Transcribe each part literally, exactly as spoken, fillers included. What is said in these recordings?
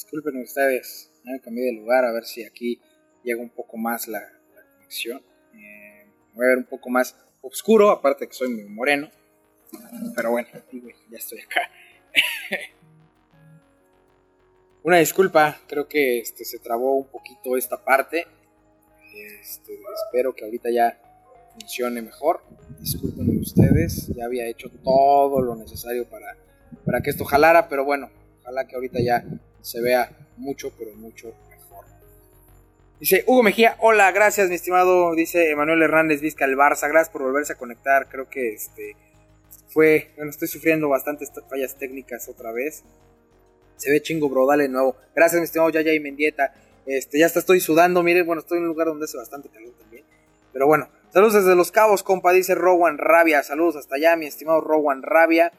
Disculpen ustedes, me cambié de lugar a ver si aquí llega un poco más la, la conexión. Eh, voy a ver un poco más oscuro, aparte que soy muy moreno. Pero bueno, ya estoy acá. Una disculpa, creo que este, se trabó un poquito esta parte. Este, espero que ahorita ya funcione mejor. Disculpen ustedes, ya había hecho todo lo necesario para, para que esto jalara, pero bueno, ojalá que ahorita ya se vea mucho, pero mucho mejor. Dice Hugo Mejía, hola, gracias mi estimado, dice Emanuel Hernández Vizca, el Barça, gracias por volverse a conectar. Creo que este fue, bueno, estoy sufriendo bastantes fallas técnicas otra vez. Se ve chingo, bro, dale de nuevo. Gracias mi estimado Yaya y Mendieta. Este, ya hasta estoy sudando, miren, bueno, estoy en un lugar donde hace bastante calor también. Pero bueno, saludos desde Los Cabos, compa, dice Rowan Rabia. Saludos hasta allá, mi estimado Rowan Rabia.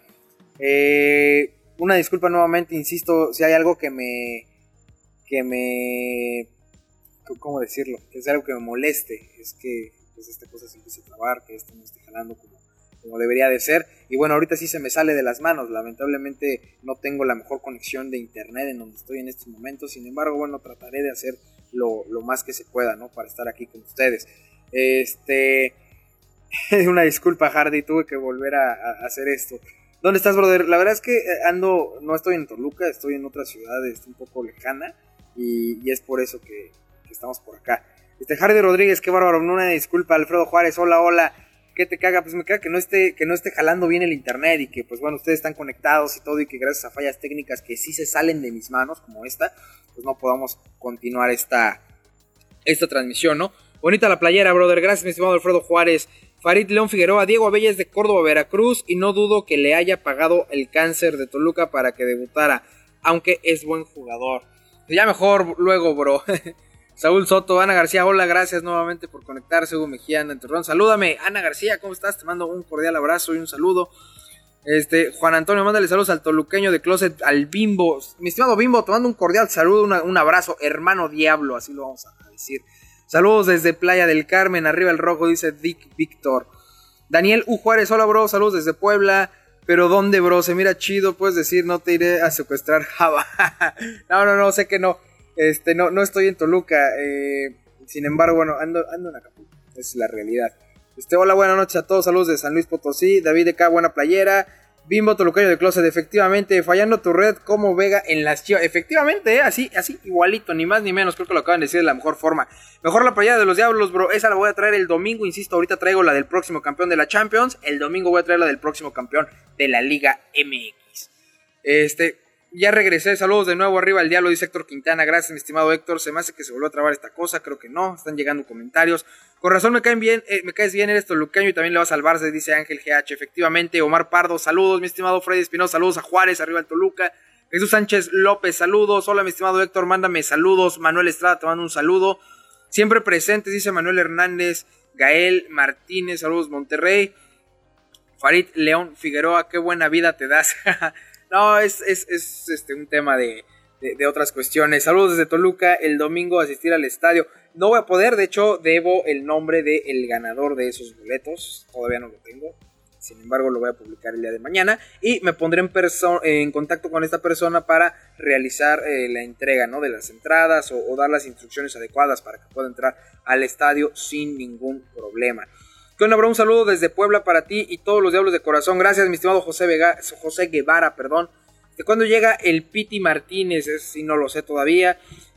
Eh... Una disculpa nuevamente, insisto, si hay algo que me, que me, ¿cómo decirlo? Que es algo que me moleste, es que pues, esta cosa se empiece a trabar, que esto no esté jalando como, como debería de ser. Y bueno, ahorita sí se me sale de las manos, lamentablemente no tengo la mejor conexión de internet en donde estoy en estos momentos. Sin embargo, bueno, trataré de hacer lo, lo más que se pueda, ¿no? Para estar aquí con ustedes. Este, una disculpa, Hardy, tuve que volver a, a hacer esto. ¿Dónde estás, brother? La verdad es que ando, no estoy en Toluca, estoy en otra ciudad, este, un poco lejana, y, y es por eso que, que estamos por acá. Este, Hardy Rodríguez, qué bárbaro, una disculpa. Alfredo Juárez, hola, hola. ¿Qué te caga? Pues me caga que no esté, que no esté jalando bien el internet y que, pues bueno, ustedes están conectados y todo, y que gracias a fallas técnicas que sí se salen de mis manos, como esta, pues no podamos continuar esta, esta transmisión, ¿no? Bonita la playera, brother, gracias, mi estimado Alfredo Juárez. Farid León Figueroa, Diego Abella es de Córdoba, Veracruz, y no dudo que le haya pagado el cáncer de Toluca para que debutara, aunque es buen jugador. Ya mejor luego, bro. Saúl Soto, Ana García, hola, gracias nuevamente por conectarse. Hugo Mejía, Ana Torrón, salúdame. Ana García, ¿cómo estás? Te mando un cordial abrazo y un saludo. Este, Juan Antonio, mándale saludos al toluqueño de Closet, al Bimbo. Mi estimado Bimbo, te mando un cordial saludo, una, un abrazo, hermano diablo, así lo vamos a decir. Saludos desde Playa del Carmen, arriba el rojo, dice Dick Víctor. Daniel U. Juárez, hola bro, saludos desde Puebla. Pero ¿dónde, bro? Se mira chido, puedes decir, no te iré a secuestrar Java. no, no, no, sé que no. Este, no, no estoy en Toluca. Eh, sin embargo, bueno, ando, ando en Acapulco. Esa es la realidad. Este, hola, buenas noches a todos, saludos de San Luis Potosí. David de K, buena playera. Bimbo Toluqueño de Closet, efectivamente, fallando tu red como Vega en las Chivas. Efectivamente, ¿eh? así, así, igualito, ni más ni menos, creo que lo acaban de decir de la mejor forma. Mejor la playera de los Diablos, bro, esa la voy a traer el domingo, insisto, ahorita traigo la del próximo campeón de la Champions, el domingo voy a traer la del próximo campeón de la Liga M X. Este, ya regresé, saludos de nuevo, arriba el Diablo, dice Héctor Quintana, gracias mi estimado Héctor, se me hace que se volvió a trabar esta cosa, creo que no, están llegando comentarios. Con razón me caen bien, eh, me caes bien, eres toluqueño y también le vas al Barça, dice Ángel G H. Efectivamente, Omar Pardo, saludos, mi estimado Freddy Espinosa, saludos a Juárez, arriba el Toluca. Jesús Sánchez López, saludos. Hola, mi estimado Héctor, mándame saludos. Manuel Estrada, te mando un saludo. Siempre presentes, dice Manuel Hernández. Gael Martínez, saludos Monterrey. Farid León Figueroa, qué buena vida te das. no, es, es, es este, un tema de, de, de otras cuestiones. Saludos desde Toluca, el domingo asistir al estadio. No voy a poder, de hecho, debo el nombre del ganador de esos boletos. Todavía no lo tengo. Sin embargo, lo voy a publicar el día de mañana. Y me pondré en, en contacto con esta persona para realizar eh, la entrega, ¿no? de las entradas o, o dar las instrucciones adecuadas para que pueda entrar al estadio sin ningún problema. ¿Qué onda, bro? Un saludo desde Puebla para ti y todos los diablos de corazón. Gracias, mi estimado José, Vega, José Guevara. Perdón. ¿De cuándo llega el Piti Martínez? Es, si no lo sé todavía.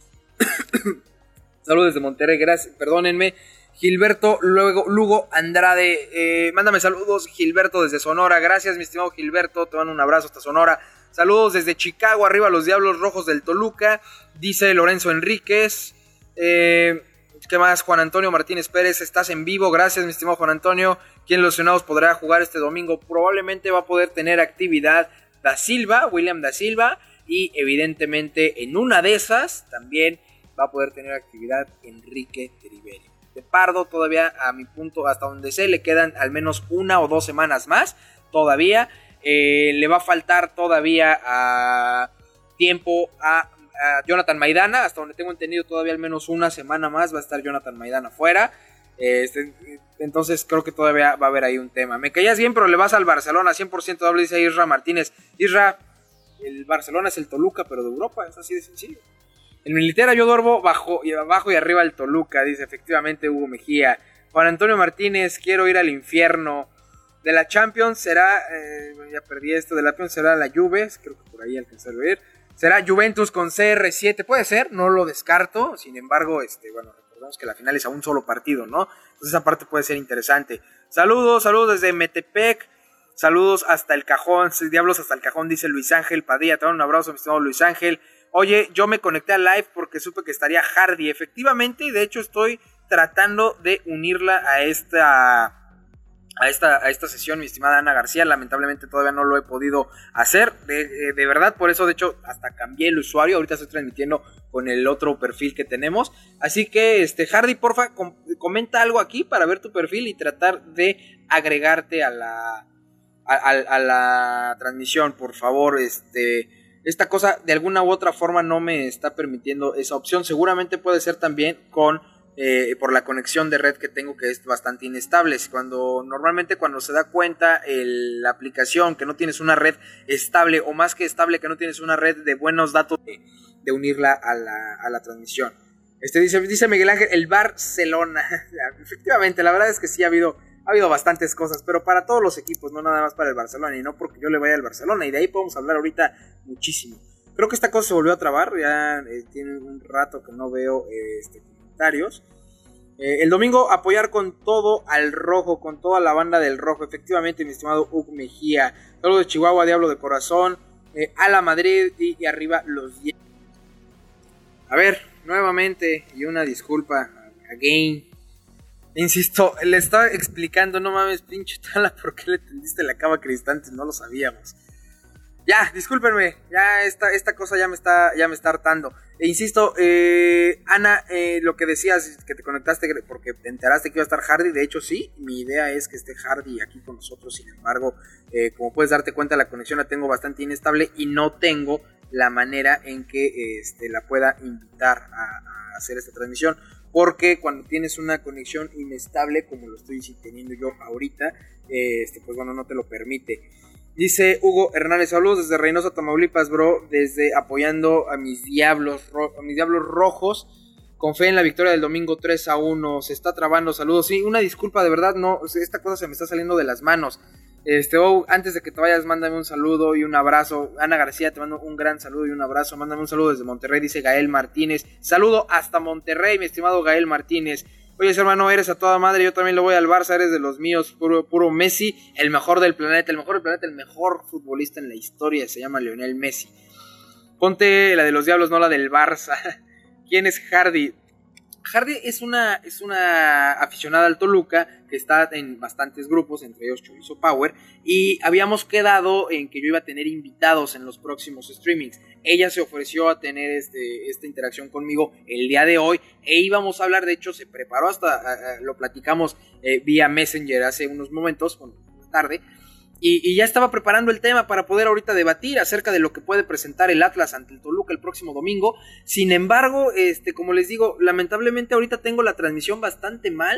Saludos desde Monterrey, gracias, perdónenme. Gilberto luego, Lugo Andrade, eh, mándame saludos, Gilberto desde Sonora, gracias mi estimado Gilberto, te mando un abrazo hasta Sonora. Saludos desde Chicago, arriba los Diablos Rojos del Toluca, dice Lorenzo Enríquez. Eh, ¿Qué más? Juan Antonio Martínez Pérez, estás en vivo, gracias mi estimado Juan Antonio. ¿Quién de los lesionados podrá jugar este domingo? Probablemente va a poder tener actividad Da Silva, William Da Silva, y evidentemente en una de esas también va a poder tener actividad Enrique Triveri. De Pardo todavía, a mi punto, hasta donde sé, le quedan al menos una o dos semanas más todavía. Eh, le va a faltar todavía a tiempo a, a Jonathan Maidana, hasta donde tengo entendido todavía al menos una semana más va a estar Jonathan Maidana fuera. Este, entonces creo que todavía va a haber ahí un tema. Me caías bien, pero le vas al Barcelona cien por ciento, doble, dice Isra Martínez. Isra, el Barcelona es el Toluca, pero de Europa, es así de sencillo. En mi litera yo duermo bajo y abajo y arriba el Toluca, dice efectivamente Hugo Mejía. Juan Antonio Martínez, quiero ir al infierno. De la Champions será, eh, ya perdí esto, de la Champions será la Juve, creo que por ahí alcancé a ver. Será Juventus con C R siete, puede ser, no lo descarto. Sin embargo, este, bueno, recordemos que la final es a un solo partido, ¿no? Entonces esa parte puede ser interesante. Saludos, saludos desde Metepec. Saludos hasta el Cajón, Diablos hasta el Cajón, dice Luis Ángel Padilla. Te doy un abrazo, mi estimado Luis Ángel. Oye, yo me conecté al live porque supe que estaría Hardy. Efectivamente, y de hecho estoy tratando de unirla a esta, a esta, a esta sesión, mi estimada Ana García. Lamentablemente todavía no lo he podido hacer. De, de verdad, por eso de hecho hasta cambié el usuario. Ahorita estoy transmitiendo con el otro perfil que tenemos. Así que, este, Hardy, porfa, com- comenta algo aquí para ver tu perfil y tratar de agregarte a la, a, a, a la transmisión, por favor, este... Esta cosa de alguna u otra forma no me está permitiendo esa opción. Seguramente puede ser también con eh, por la conexión de red que tengo, que es bastante inestable. Cuando normalmente cuando se da cuenta el, la aplicación que no tienes una red estable, o más que estable, que no tienes una red de buenos datos de, de unirla a la, a la transmisión. Este dice, dice Miguel Ángel, el Barcelona. Efectivamente, la verdad es que sí ha habido... Ha habido bastantes cosas, pero para todos los equipos, no nada más para el Barcelona, y no porque yo le vaya al Barcelona, y de ahí podemos hablar ahorita muchísimo. Creo que esta cosa se volvió a trabar, ya eh, tiene un rato que no veo eh, este, comentarios. Eh, el domingo apoyar con todo al rojo, con toda la banda del rojo, efectivamente, mi estimado Hugo Mejía. Saludos de Chihuahua, Diablo de Corazón, eh, a la Madrid y, y arriba los diez. A ver, nuevamente, y una disculpa, again. Insisto, le estaba explicando, no mames, pinche Tala, ¿por qué le tendiste la cama a Cristante? No lo sabíamos. Ya, discúlpenme, ya esta, esta cosa ya me está, ya me está hartando. E insisto, eh, Ana, eh, lo que decías, que te conectaste porque te enteraste que iba a estar Hardy, de hecho sí, mi idea es que esté Hardy aquí con nosotros. Sin embargo, eh, como puedes darte cuenta, la conexión la tengo bastante inestable y no tengo la manera en que este, la pueda invitar a, a hacer esta transmisión. Porque cuando tienes una conexión inestable, como lo estoy teniendo yo ahorita, eh, este, pues bueno, no te lo permite. Dice Hugo Hernández, saludos desde Reynosa, Tamaulipas, bro, desde apoyando a mis diablos, ro- a mis diablos rojos, con fe en la victoria del domingo tres a uno, se está trabando, saludos, sí, una disculpa, de verdad, no, esta cosa se me está saliendo de las manos. Este, oh, antes de que te vayas, mándame un saludo y un abrazo. Ana García, te mando un gran saludo y un abrazo. Mándame un saludo desde Monterrey, dice Gael Martínez. Saludo hasta Monterrey, mi estimado Gael Martínez. Oye, hermano, eres a toda madre, yo también le voy al Barça, eres de los míos, puro, puro Messi, el mejor del planeta, el mejor del planeta, el mejor futbolista en la historia, se llama Lionel Messi. Ponte la de los diablos, no la del Barça. ¿Quién es Hardy? Hardy es una, es una aficionada al Toluca que está en bastantes grupos, entre ellos Chorizo Power, y habíamos quedado en que yo iba a tener invitados en los próximos streamings. Ella se ofreció a tener este, esta interacción conmigo el día de hoy e íbamos a hablar, de hecho se preparó hasta, a, a, lo platicamos eh, vía Messenger hace unos momentos, bueno, tarde, Y, y ya estaba preparando el tema para poder ahorita debatir acerca de lo que puede presentar el Atlas ante el Toluca el próximo domingo. Sin embargo, este, como les digo, lamentablemente ahorita tengo la transmisión bastante mal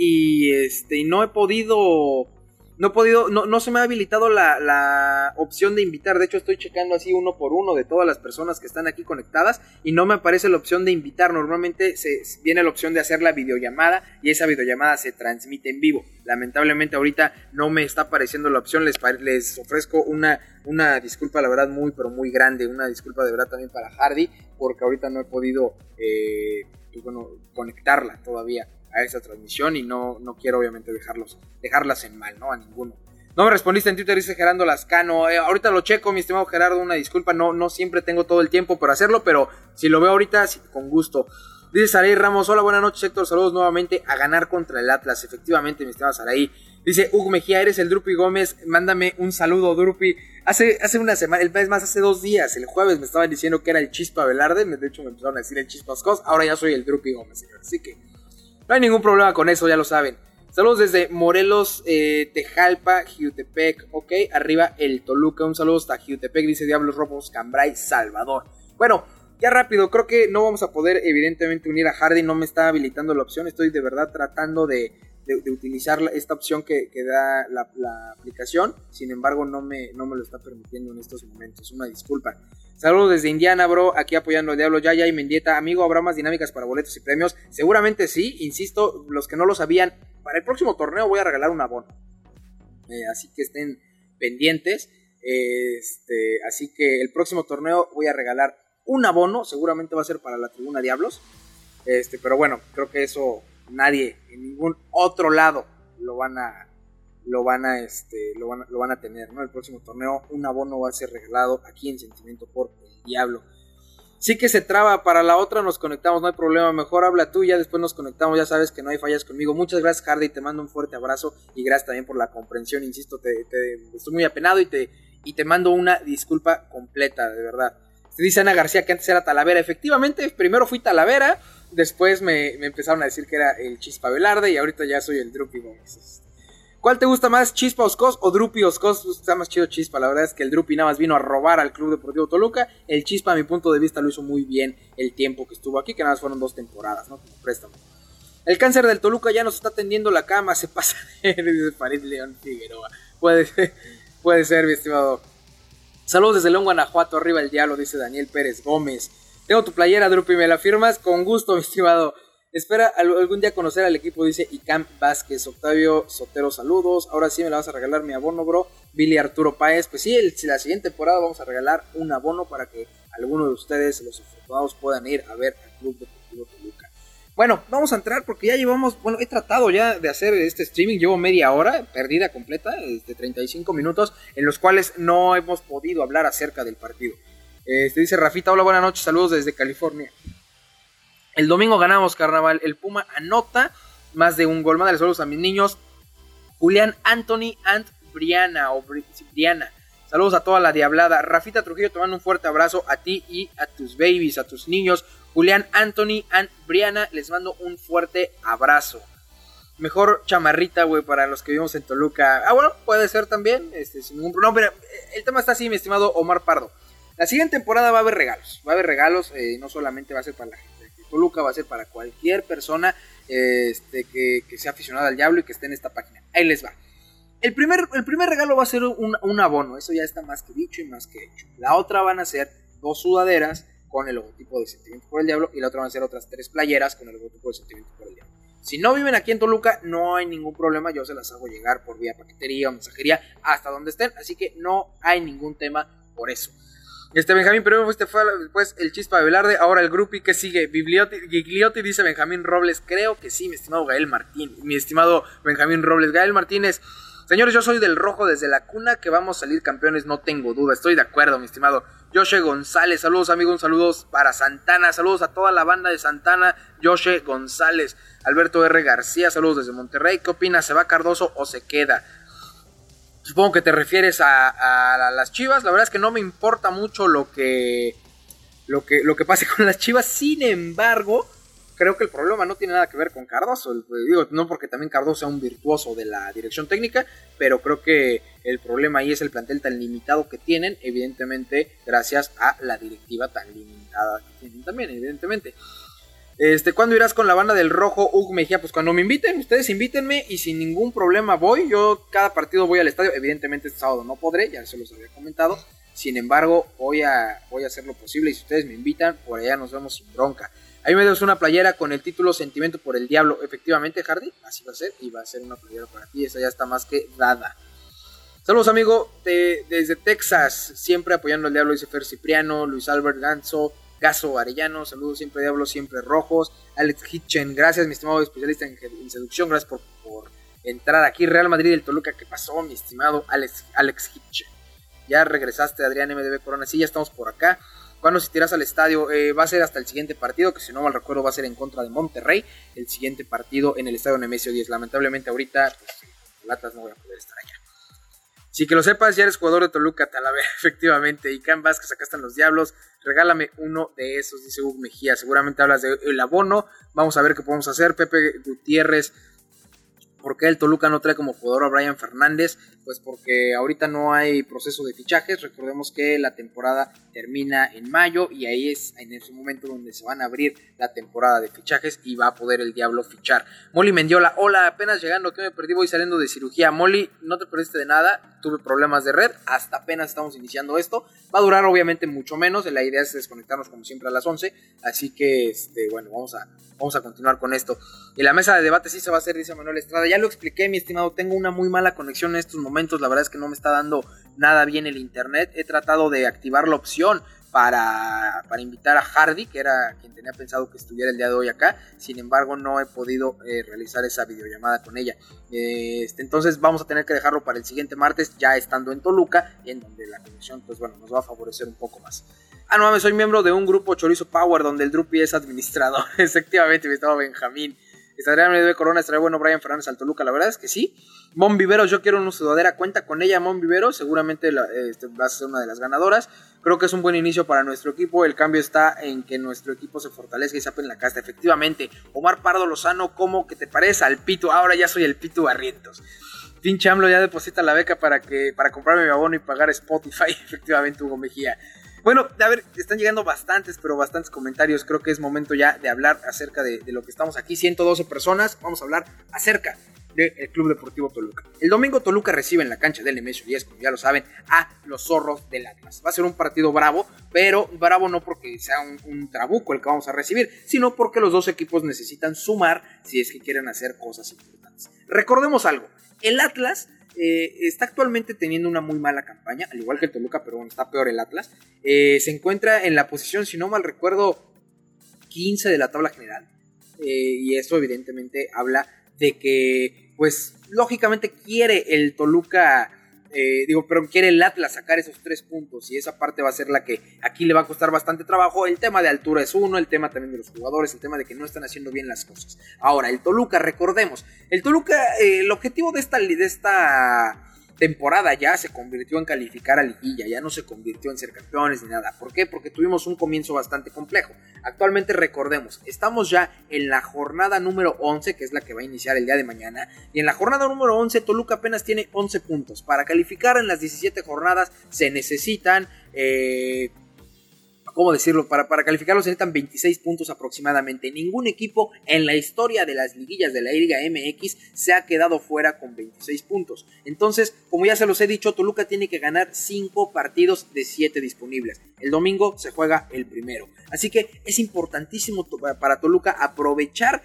y este, y no he podido, no he podido, no, no se me ha habilitado la, la opción de invitar. De hecho, estoy checando así uno por uno de todas las personas que están aquí conectadas y no me aparece la opción de invitar. Normalmente se, viene la opción de hacer la videollamada y esa videollamada se transmite en vivo. Lamentablemente ahorita no me está apareciendo la opción. Les, les ofrezco una, una disculpa, la verdad, muy pero muy grande. Una disculpa de verdad también para Hardy, porque ahorita no he podido eh, pues bueno, conectarla todavía a esa transmisión y no, no quiero obviamente dejarlos, dejarlas en mal, ¿no? A ninguno. No me respondiste en Twitter, dice Gerardo Lascano. Eh, ahorita lo checo, mi estimado Gerardo, una disculpa, no, no siempre tengo todo el tiempo para hacerlo, pero si lo veo ahorita, sí, con gusto. Dice Saraí Ramos, hola, buenas noches Héctor, saludos nuevamente, a ganar contra el Atlas, efectivamente, mi estimado Saraí. Dice Hugo Mejía, eres el Drupi Gómez, mándame un saludo, Drupi. Hace, hace una semana, el mes más, hace dos días, el jueves me estaban diciendo que era el Chispa Velarde, de hecho me empezaron a decir el Chispa Oscos, ahora ya soy el Drupi Gómez, señor, así que no hay ningún problema con eso, ya lo saben. Saludos desde Morelos, eh, Tejalpa, Jiutepec, ok, arriba el Toluca, un saludo hasta Jiutepec, dice Diablos Rojos, Cambray, Salvador. Bueno, ya rápido, creo que no vamos a poder evidentemente unir a Hardy, no me está habilitando la opción, estoy de verdad tratando de, de, de utilizar esta opción que, que da la, la aplicación. Sin embargo, no me, no me lo está permitiendo en estos momentos. Una disculpa. Saludos desde Indiana, bro. Aquí apoyando al Diablo, Yaya y Mendieta. Amigo, ¿habrá más dinámicas para boletos y premios? Seguramente sí. Insisto, los que no lo sabían, para el próximo torneo voy a regalar un abono. Eh, así que estén pendientes. Este, así que el próximo torneo voy a regalar un abono. Seguramente va a ser para la Tribuna Diablos. Este, pero bueno, creo que eso nadie en ningún otro lado lo van a lo van a este lo van a, lo van a tener, ¿no? El próximo torneo un abono va a ser regalado aquí en Sentimiento por el Diablo. Sí que se traba, para la otra nos conectamos, no hay problema, mejor habla tú, ya después nos conectamos, ya sabes que no hay fallas conmigo. Muchas gracias, Hardy, te mando un fuerte abrazo y gracias también por la comprensión, insisto, te, te estoy muy apenado y te y te mando una disculpa completa, de verdad. Te dice Ana García que antes era Talavera. Efectivamente, primero fui Talavera, después me, me empezaron a decir que era el Chispa Velarde y ahorita ya soy el Drupi Gómez. ¿Cuál te gusta más, Chispa Oscos o Drupi Oscos? Está más chido Chispa, la verdad es que el Drupi nada más vino a robar al Club Deportivo Toluca. El Chispa, a mi punto de vista, lo hizo muy bien el tiempo que estuvo aquí, que nada más fueron dos temporadas, ¿no? Como préstamo. El cáncer del Toluca ya nos está tendiendo la cama, se pasa de dice Farid León Figueroa. Puede ser, puede ser, mi estimado. Saludos desde León, Guanajuato, arriba el Diablo, dice Daniel Pérez Gómez. Tengo tu playera, Drupi, ¿me la firmas? Con gusto, mi estimado. Espera algún día conocer al equipo, dice Icam Vázquez. Octavio Sotero, saludos. Ahora sí me la vas a regalar mi abono, bro. Billy Arturo Páez. Pues sí, el, la siguiente temporada vamos a regalar un abono para que alguno de ustedes, los afortunados, puedan ir a ver al Club Deportivo Toluca. Bueno, vamos a entrar porque ya llevamos, bueno, he tratado ya de hacer este streaming, llevo media hora, perdida completa, de treinta y cinco minutos, en los cuales no hemos podido hablar acerca del partido. Este dice Rafita, hola, buenas noches, saludos desde California. El domingo ganamos, carnaval, el Puma anota más de un gol. Mándale saludos a mis niños, Julián, Anthony, and Briana, o Bri- Briana. Saludos a toda la diablada. Rafita Trujillo, te mando un fuerte abrazo a ti y a tus babies, a tus niños. Julián, Anthony, and Briana, les mando un fuerte abrazo. Mejor chamarrita, güey, para los que vivimos en Toluca. Ah, bueno, puede ser también, este, sin ningún problema. No, pero el tema está así, mi estimado Omar Pardo. La siguiente temporada va a haber regalos. Va a haber regalos, eh, no solamente va a ser para la gente de Toluca, va a ser para cualquier persona eh, este, que, que sea aficionada al Diablo y que esté en esta página. Ahí les va. El primer, el primer regalo va a ser un, un abono, eso ya está más que dicho y más que hecho. La otra van a ser dos sudaderas con el logotipo de Sentimiento por el Diablo y la otra van a ser otras tres playeras con el logotipo de Sentimiento por el Diablo. Si no viven aquí en Toluca, no hay ningún problema, yo se las hago llegar por vía paquetería o mensajería hasta donde estén, así que no hay ningún tema por eso. Este Benjamín, primero fuiste fue después el Chispa de Velarde, ahora el Grupi, ¿qué sigue? Bigliotti, Gigliotti, dice Benjamín Robles, creo que sí, mi estimado Gael Martín, mi estimado Benjamín Robles. Gael Martínez, señores, yo soy del rojo desde la cuna, que vamos a salir campeones, no tengo duda, estoy de acuerdo, mi estimado Joshe González. Saludos, amigos, saludos para Santana, saludos a toda la banda de Santana. Joshe González. Alberto R. García, saludos desde Monterrey. ¿Qué opinas? ¿Se va Cardoso o se queda? Supongo que te refieres a, a, a las Chivas. La verdad es que no me importa mucho lo que, lo que, lo que pase con las Chivas. Sin embargo, creo que el problema no tiene nada que ver con Cardoso. Digo, no porque también Cardoso sea un virtuoso de la dirección técnica, pero creo que el problema ahí es el plantel tan limitado que tienen, evidentemente, gracias a la directiva tan limitada que tienen también, evidentemente. Este, ¿cuándo irás con la banda del rojo, Hugo Mejía? Pues cuando me inviten, ustedes invítenme y sin ningún problema voy. Yo cada partido voy al estadio, evidentemente este sábado no podré, ya se los había comentado. Sin embargo, voy a, voy a hacer lo posible y si ustedes me invitan, por allá nos vemos sin bronca. Ahí me das una playera con el título Sentimiento por el Diablo. Efectivamente, Hardy, así va a ser. Y va a ser una playera para ti. Esa ya está más que dada. Saludos, amigo. De, desde Texas. Siempre apoyando al Diablo, dice Fer Cipriano. Luis Albert Ganso. Gaso Arellano. Saludos, siempre Diablo, siempre rojos. Alex Hitchen. Gracias, mi estimado especialista en, en seducción. Gracias por, por entrar aquí. Real Madrid del Toluca. ¿Qué pasó, mi estimado Alex, Alex Hitchen? Ya regresaste, Adrián M D B Corona. Sí, ya estamos por acá. ¿Cuándo asistirás al estadio? Eh, va a ser hasta el siguiente partido, que si no mal recuerdo va a ser en contra de Monterrey. El siguiente partido en el estadio Nemesio diez. Lamentablemente ahorita, pues, con latas no voy a poder estar allá. Sí, que lo sepas, ya eres jugador de Toluca, Talavera, efectivamente. Y Can Vázquez, acá están los Diablos. Regálame uno de esos, dice Hugo Mejía. Seguramente hablas del abono. Vamos a ver qué podemos hacer. Pepe Gutiérrez. ¿Por qué el Toluca no trae como jugador a Brian Fernández? Pues porque ahorita no hay proceso de fichajes. Recordemos que la temporada termina en mayo y ahí es en ese momento donde se van a abrir la temporada de fichajes y va a poder el Diablo fichar. Molly Mendiola, hola, apenas llegando, que me perdí, voy saliendo de cirugía. Molly, no te perdiste de nada, tuve problemas de red, hasta apenas estamos iniciando esto. Va a durar obviamente mucho menos, la idea es desconectarnos como siempre a las once, así que este, bueno, vamos a, vamos a continuar con esto. Y la mesa de debate sí se va a hacer, dice Manuel Estrada. Ya lo expliqué, mi estimado, tengo una muy mala conexión en estos momentos, la verdad es que no me está dando nada bien el internet. He tratado de activar la opción para, para invitar a Hardy, que era quien tenía pensado que estuviera el día de hoy acá, sin embargo no he podido eh, realizar esa videollamada con ella. Eh, este, entonces vamos a tener que dejarlo para el siguiente martes, ya estando en Toluca, en donde la conexión pues bueno, nos va a favorecer un poco más. Ah, no mames, soy miembro de un grupo Chorizo Power, donde el Drupi es administrador. Efectivamente, mi estado Benjamín. Estaría de Corona, estaría bueno Brian Fernández al Toluca, la verdad es que sí. Mon Viveros, yo quiero una sudadera, cuenta con ella Mon Viveros, seguramente la, este, va a ser una de las ganadoras. Creo que es un buen inicio para nuestro equipo, el cambio está en que nuestro equipo se fortalezca y sape en la casta, efectivamente. Omar Pardo Lozano, ¿cómo que te parece al Pitu? Ahora ya soy el Pitu Barrientos. Pinche AMLO ya deposita la beca para, que, para comprarme mi abono y pagar Spotify, efectivamente Hugo Mejía. Bueno, a ver, están llegando bastantes, pero bastantes comentarios. Creo que es momento ya de hablar acerca de, de lo que estamos aquí. ciento doce personas, vamos a hablar acerca del Club Deportivo Toluca. El domingo Toluca recibe en la cancha del Nemesio diez, como ya lo saben, a los Zorros del Atlas. Va a ser un partido bravo, pero bravo no porque sea un, un trabuco el que vamos a recibir, sino porque los dos equipos necesitan sumar si es que quieren hacer cosas importantes. Recordemos algo, el Atlas Eh, está actualmente teniendo una muy mala campaña, al igual que el Toluca, pero bueno, está peor el Atlas. Eh, se encuentra en la posición, si no mal recuerdo, quince de la tabla general. Eh, y eso evidentemente habla de que, pues, lógicamente quiere el Toluca, eh, digo, pero quiere el Atlas sacar esos tres puntos. Y esa parte va a ser la que aquí le va a costar bastante trabajo. El tema de altura es uno, el tema también de los jugadores, el tema de que no están haciendo bien las cosas. Ahora, el Toluca, recordemos, el Toluca, eh, el objetivo de esta, de esta temporada ya se convirtió en calificar a liguilla, ya no se convirtió en ser campeones ni nada. ¿Por qué? Porque tuvimos un comienzo bastante complejo. Actualmente, recordemos, estamos ya en la jornada número once, que es la que va a iniciar el día de mañana, y en la jornada número once Toluca apenas tiene once puntos. Para calificar en las diecisiete jornadas se necesitan eh, ¿cómo decirlo? Para, para calificarlo se necesitan veintiséis puntos aproximadamente. Ningún equipo en la historia de las liguillas de la Liga M X se ha quedado fuera con veintiséis puntos. Entonces, como ya se los he dicho, Toluca tiene que ganar cinco partidos de siete disponibles. El domingo se juega el primero. Así que es importantísimo para Toluca aprovechar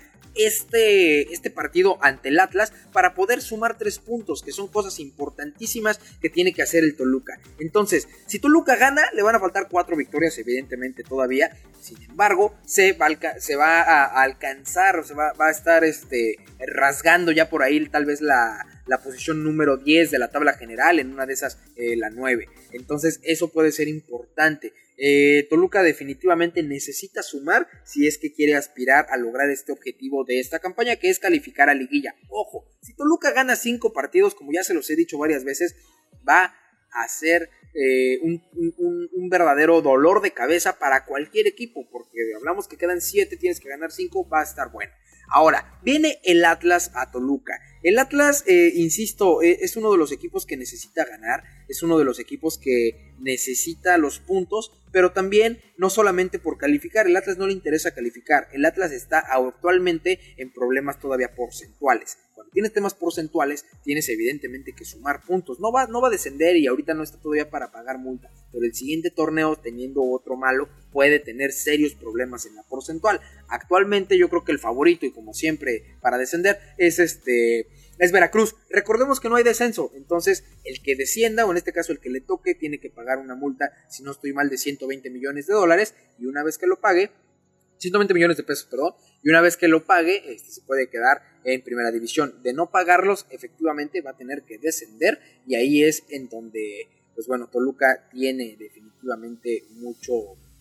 Este, este partido ante el Atlas para poder sumar tres puntos, que son cosas importantísimas que tiene que hacer el Toluca. Entonces, si Toluca gana, le van a faltar cuatro victorias evidentemente todavía. Sin embargo, se va, se va a, a alcanzar, se va, va a estar este, rasgando ya por ahí tal vez la, la posición número diez de la tabla general, en una de esas eh, la nueve. Entonces eso puede ser importante. Eh, Toluca definitivamente necesita sumar si es que quiere aspirar a lograr este objetivo de esta campaña, que es calificar a liguilla. Ojo, si Toluca gana cinco partidos, como ya se los he dicho varias veces, va a ser eh, un, un, un verdadero dolor de cabeza para cualquier equipo, porque hablamos que quedan siete, tienes que ganar cinco, va a estar bueno. Ahora, viene el Atlas a Toluca. El Atlas, eh, insisto, eh, es uno de los equipos que necesita ganar, es uno de los equipos que necesita los puntos, pero también no solamente por calificar, el Atlas no le interesa calificar, el Atlas está actualmente en problemas todavía porcentuales. Cuando tienes temas porcentuales, tienes evidentemente que sumar puntos. No va, no va a descender y ahorita no está todavía para pagar multa, pero el siguiente torneo, teniendo otro malo, puede tener serios problemas en la porcentual. Actualmente yo creo que el favorito, y como siempre para descender, es este... es Veracruz. Recordemos que no hay descenso, entonces el que descienda, o en este caso el que le toque, tiene que pagar una multa, si no estoy mal, de ciento veinte millones de dólares, y una vez que lo pague, ciento veinte millones de pesos, perdón, y una vez que lo pague, este, se puede quedar en primera división. De no pagarlos, efectivamente va a tener que descender, y ahí es en donde, pues bueno, Toluca tiene definitivamente mucho...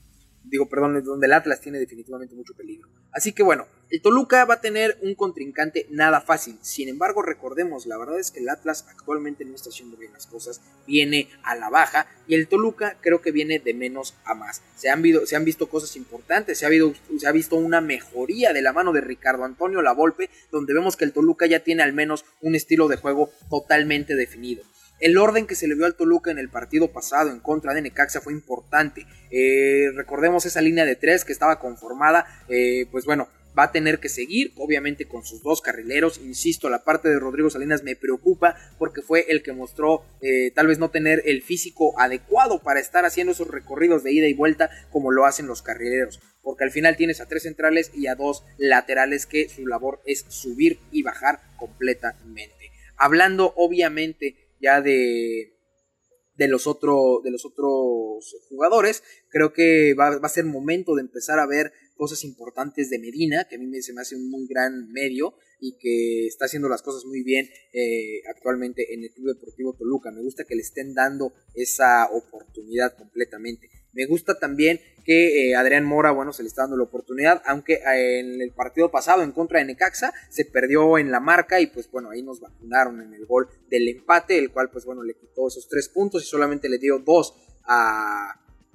digo, perdón, donde el Atlas tiene definitivamente mucho peligro. Así que bueno, el Toluca va a tener un contrincante nada fácil. Sin embargo, recordemos, la verdad es que el Atlas actualmente no está haciendo bien las cosas, viene a la baja, y el Toluca creo que viene de menos a más. Se han, visto, se han visto cosas importantes, se ha, habido, se ha visto una mejoría de la mano de Ricardo Antonio Lavolpe, donde vemos que el Toluca ya tiene al menos un estilo de juego totalmente definido. El orden que se le vio al Toluca en el partido pasado en contra de Necaxa fue importante. Eh, recordemos esa línea de tres que estaba conformada, eh, pues bueno, va a tener que seguir, obviamente con sus dos carrileros. Insisto, la parte de Rodrigo Salinas me preocupa porque fue el que mostró eh, tal vez no tener el físico adecuado para estar haciendo esos recorridos de ida y vuelta como lo hacen los carrileros. Porque al final tienes a tres centrales y a dos laterales que su labor es subir y bajar completamente. Hablando obviamente ya de, de, los otro, de los otros jugadores, creo que va, va a ser momento de empezar a ver cosas importantes de Medina, que a mí me, se me hace un muy gran medio y que está haciendo las cosas muy bien eh, actualmente en el Club Deportivo Toluca. Me gusta que le estén dando esa oportunidad completamente. Me gusta también que eh, Adrián Mora, bueno, se le está dando la oportunidad, aunque eh, en el partido pasado en contra de Necaxa se perdió en la marca y pues bueno, ahí nos vacunaron en el gol del empate, el cual pues bueno, le quitó esos tres puntos y solamente le dio dos a,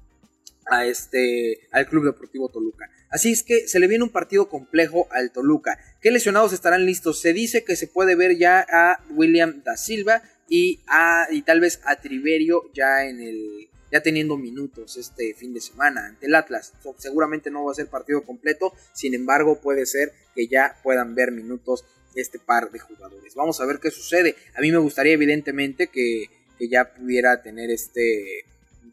a este, al Club Deportivo Toluca. Así es que se le viene un partido complejo al Toluca. ¿Qué lesionados estarán listos? Se dice que se puede ver ya a William da Silva y, a, y tal vez a Triverio ya en el... ya teniendo minutos este fin de semana ante el Atlas. Seguramente no va a ser partido completo, sin embargo puede ser que ya puedan ver minutos este par de jugadores. Vamos a ver qué sucede. A mí me gustaría evidentemente que, que ya pudiera tener este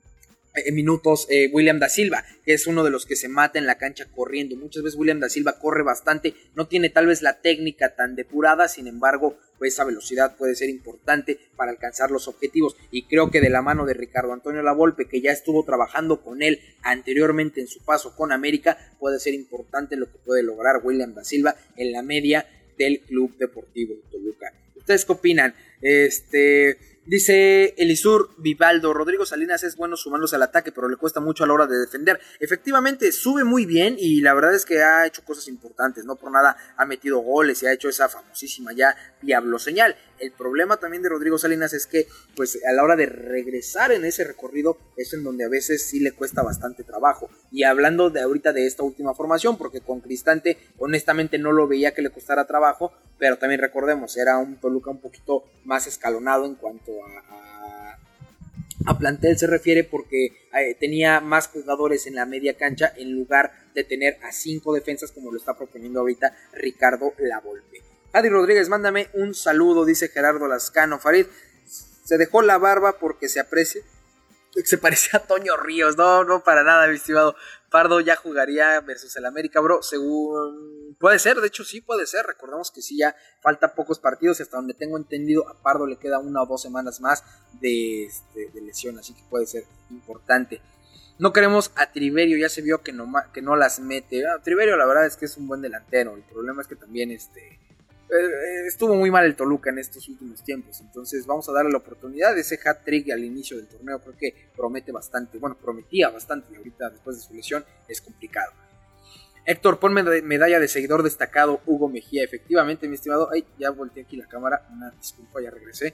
eh, minutos eh, William da Silva, que es uno de los que se mata en la cancha corriendo. Muchas veces William da Silva corre bastante, no tiene tal vez la técnica tan depurada, sin embargo pues esa velocidad puede ser importante para alcanzar los objetivos, y creo que de la mano de Ricardo Antonio Lavolpe, que ya estuvo trabajando con él anteriormente en su paso con América, puede ser importante lo que puede lograr William da Silva en la media del Club Deportivo Toluca. ¿Ustedes qué opinan? Este... Dice Elisur Vivaldo, Rodrigo Salinas es bueno sumándose al ataque, pero le cuesta mucho a la hora de defender. Efectivamente, sube muy bien y la verdad es que ha hecho cosas importantes. No por nada ha metido goles y ha hecho esa famosísima ya Diablo señal. El problema también de Rodrigo Salinas es que pues a la hora de regresar en ese recorrido es en donde a veces sí le cuesta bastante trabajo. Y hablando de ahorita de esta última formación, porque con Cristante honestamente no lo veía que le costara trabajo, pero también recordemos, era un Toluca un poquito más escalonado en cuanto a, a, a plantel se refiere, porque eh, tenía más jugadores en la media cancha en lugar de tener a cinco defensas como lo está proponiendo ahorita Ricardo Lavolpe. Adi Rodríguez, mándame un saludo, dice Gerardo Lascano. Farid, se dejó la barba porque se aprecia, se parecía a Toño Ríos. No, no para nada, mi estimado. Pardo ya jugaría versus el América, bro. Según puede ser, de hecho sí puede ser. Recordemos que sí, ya falta pocos partidos y hasta donde tengo entendido a Pardo le queda una o dos semanas más de, este, de lesión, así que puede ser importante. No queremos a Triverio, ya se vio que no, que no las mete. Ah, Triverio la verdad es que es un buen delantero. El problema es que también este estuvo muy mal el Toluca en estos últimos tiempos, entonces vamos a darle la oportunidad. Ese hat-trick al inicio del torneo creo que promete bastante, bueno, prometía bastante, y ahorita después de su lesión es complicado. Héctor, ponme medalla de seguidor destacado Hugo Mejía. Efectivamente, mi estimado, ay, ya volteé aquí la cámara, una disculpa, ya regresé.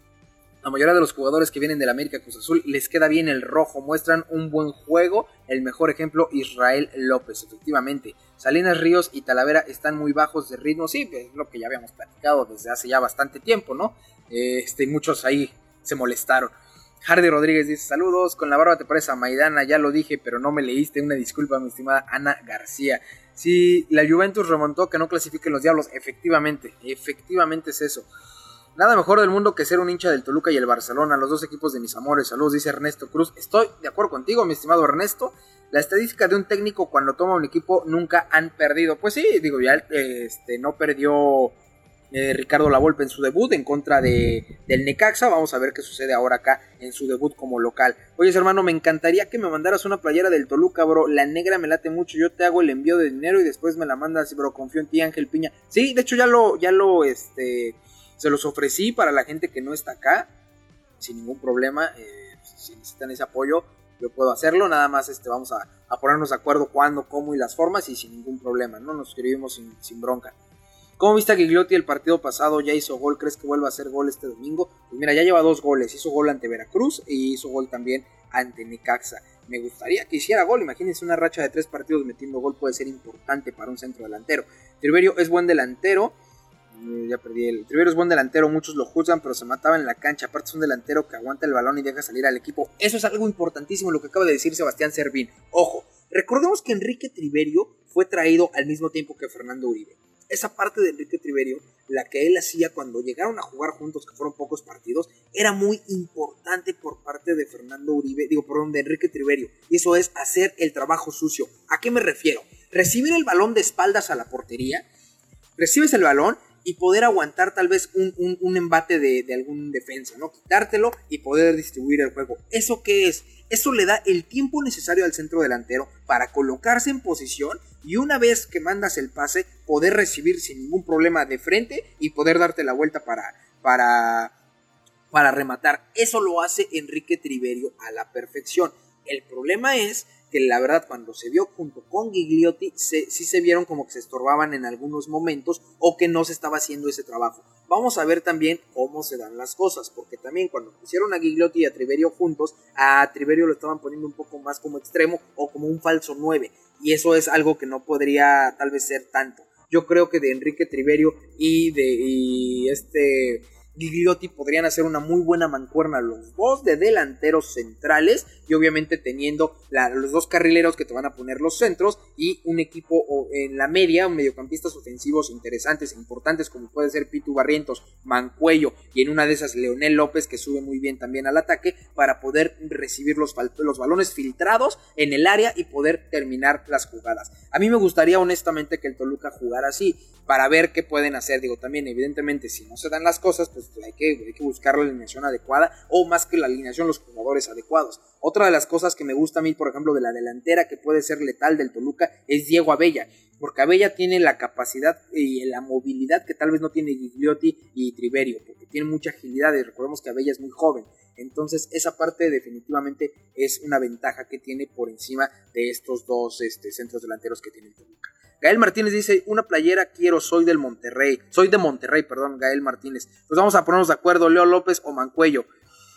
La mayoría de los jugadores que vienen del América Cruz Azul les queda bien el rojo, muestran un buen juego. El mejor ejemplo, Israel López. Efectivamente, Salinas, Ríos y Talavera están muy bajos de ritmo. Sí, es lo que ya habíamos platicado desde hace ya bastante tiempo, ¿no? Este, muchos ahí se molestaron. Hardy Rodríguez dice, saludos, con la barba te parece a Maidana, ya lo dije, pero no me leíste, una disculpa, mi estimada Ana García. Sí, la Juventus remontó, que no clasifiquen los Diablos. Efectivamente, efectivamente es eso. Nada mejor del mundo que ser un hincha del Toluca y el Barcelona, los dos equipos de mis amores. Saludos, dice Ernesto Cruz. Estoy de acuerdo contigo, mi estimado Ernesto. La estadística de un técnico cuando toma un equipo nunca han perdido. Pues sí, digo, ya este, no perdió eh, Ricardo Lavolpe en su debut en contra de, del Necaxa. Vamos a ver qué sucede ahora acá en su debut como local. Oye, hermano, me encantaría que me mandaras una playera del Toluca, bro. La negra me late mucho. Yo te hago el envío de dinero y después me la mandas, bro. Confío en ti, Ángel Piña. Sí, de hecho ya lo, ya lo, este... se los ofrecí para la gente que no está acá, sin ningún problema. Eh, si necesitan ese apoyo, yo puedo hacerlo. Nada más este, vamos a, a a ponernos de acuerdo cuándo, cómo y las formas y sin ningún problema, ¿no? Nos escribimos sin, sin bronca. ¿Cómo viste a Gigliotti el partido pasado? ¿Ya hizo gol? ¿Crees que vuelva a hacer gol este domingo? Pues mira, ya lleva dos goles. Hizo gol ante Veracruz y hizo gol también ante Necaxa. Me gustaría que hiciera gol. Imagínense, una racha de tres partidos metiendo gol puede ser importante para un centro delantero. Triverio es buen delantero. Ya perdí el... Triverio es buen delantero, muchos lo juzgan, pero se mataba en la cancha. Aparte es un delantero que aguanta el balón y deja salir al equipo. Eso es algo importantísimo, lo que acaba de decir Sebastián Servín. Ojo, recordemos que Enrique Triverio fue traído al mismo tiempo que Fernando Uribe. Esa parte de Enrique Triverio, la que él hacía cuando llegaron a jugar juntos, que fueron pocos partidos, era muy importante por parte de Fernando Uribe, digo, perdón, de Enrique Triverio. Y eso es hacer el trabajo sucio. ¿A qué me refiero? Recibir el balón de espaldas a la portería, recibes el balón y poder aguantar tal vez un, un, un embate de, de algún defensa, ¿no? Quitártelo y poder distribuir el juego. ¿Eso qué es? Eso le da el tiempo necesario al centro delantero para colocarse en posición y una vez que mandas el pase, poder recibir sin ningún problema de frente y poder darte la vuelta para, para, para rematar. Eso lo hace Enrique Triverio a la perfección. El problema es que la verdad cuando se vio junto con Gigliotti, se, sí se vieron como que se estorbaban en algunos momentos o que no se estaba haciendo ese trabajo. Vamos a ver también cómo se dan las cosas, porque también cuando pusieron a Gigliotti y a Triverio juntos, a Triverio lo estaban poniendo un poco más como extremo o como un falso nueve, y eso es algo que no podría tal vez ser tanto. Yo creo que de Enrique Triverio y de y este Gigliotti podrían hacer una muy buena mancuerna los dos de delanteros centrales y obviamente teniendo la, los dos carrileros que te van a poner los centros y un equipo o, en la media, un mediocampistas ofensivos interesantes e importantes como puede ser Pitu Barrientos, Mancuello y en una de esas Leonel López que sube muy bien también al ataque para poder recibir los, los balones filtrados en el área y poder terminar las jugadas. A mí me gustaría honestamente que el Toluca jugara así para ver qué pueden hacer. Digo, también evidentemente si no se dan las cosas pues hay que, hay que buscar la alineación adecuada o más que la alineación los jugadores adecuados. Otra de las cosas que me gusta a mí, por ejemplo, de la delantera que puede ser letal del Toluca es Diego Abella, porque Abella tiene la capacidad y la movilidad que tal vez no tiene Gigliotti y Triverio, porque tiene mucha agilidad y recordemos que Abella es muy joven. Entonces esa parte definitivamente es una ventaja que tiene por encima de estos dos este, centros delanteros que tiene el Toluca. Gael Martínez dice, una playera quiero, soy del Monterrey, soy de Monterrey, perdón, Gael Martínez. Pues vamos a ponernos de acuerdo, Leo López o Mancuello.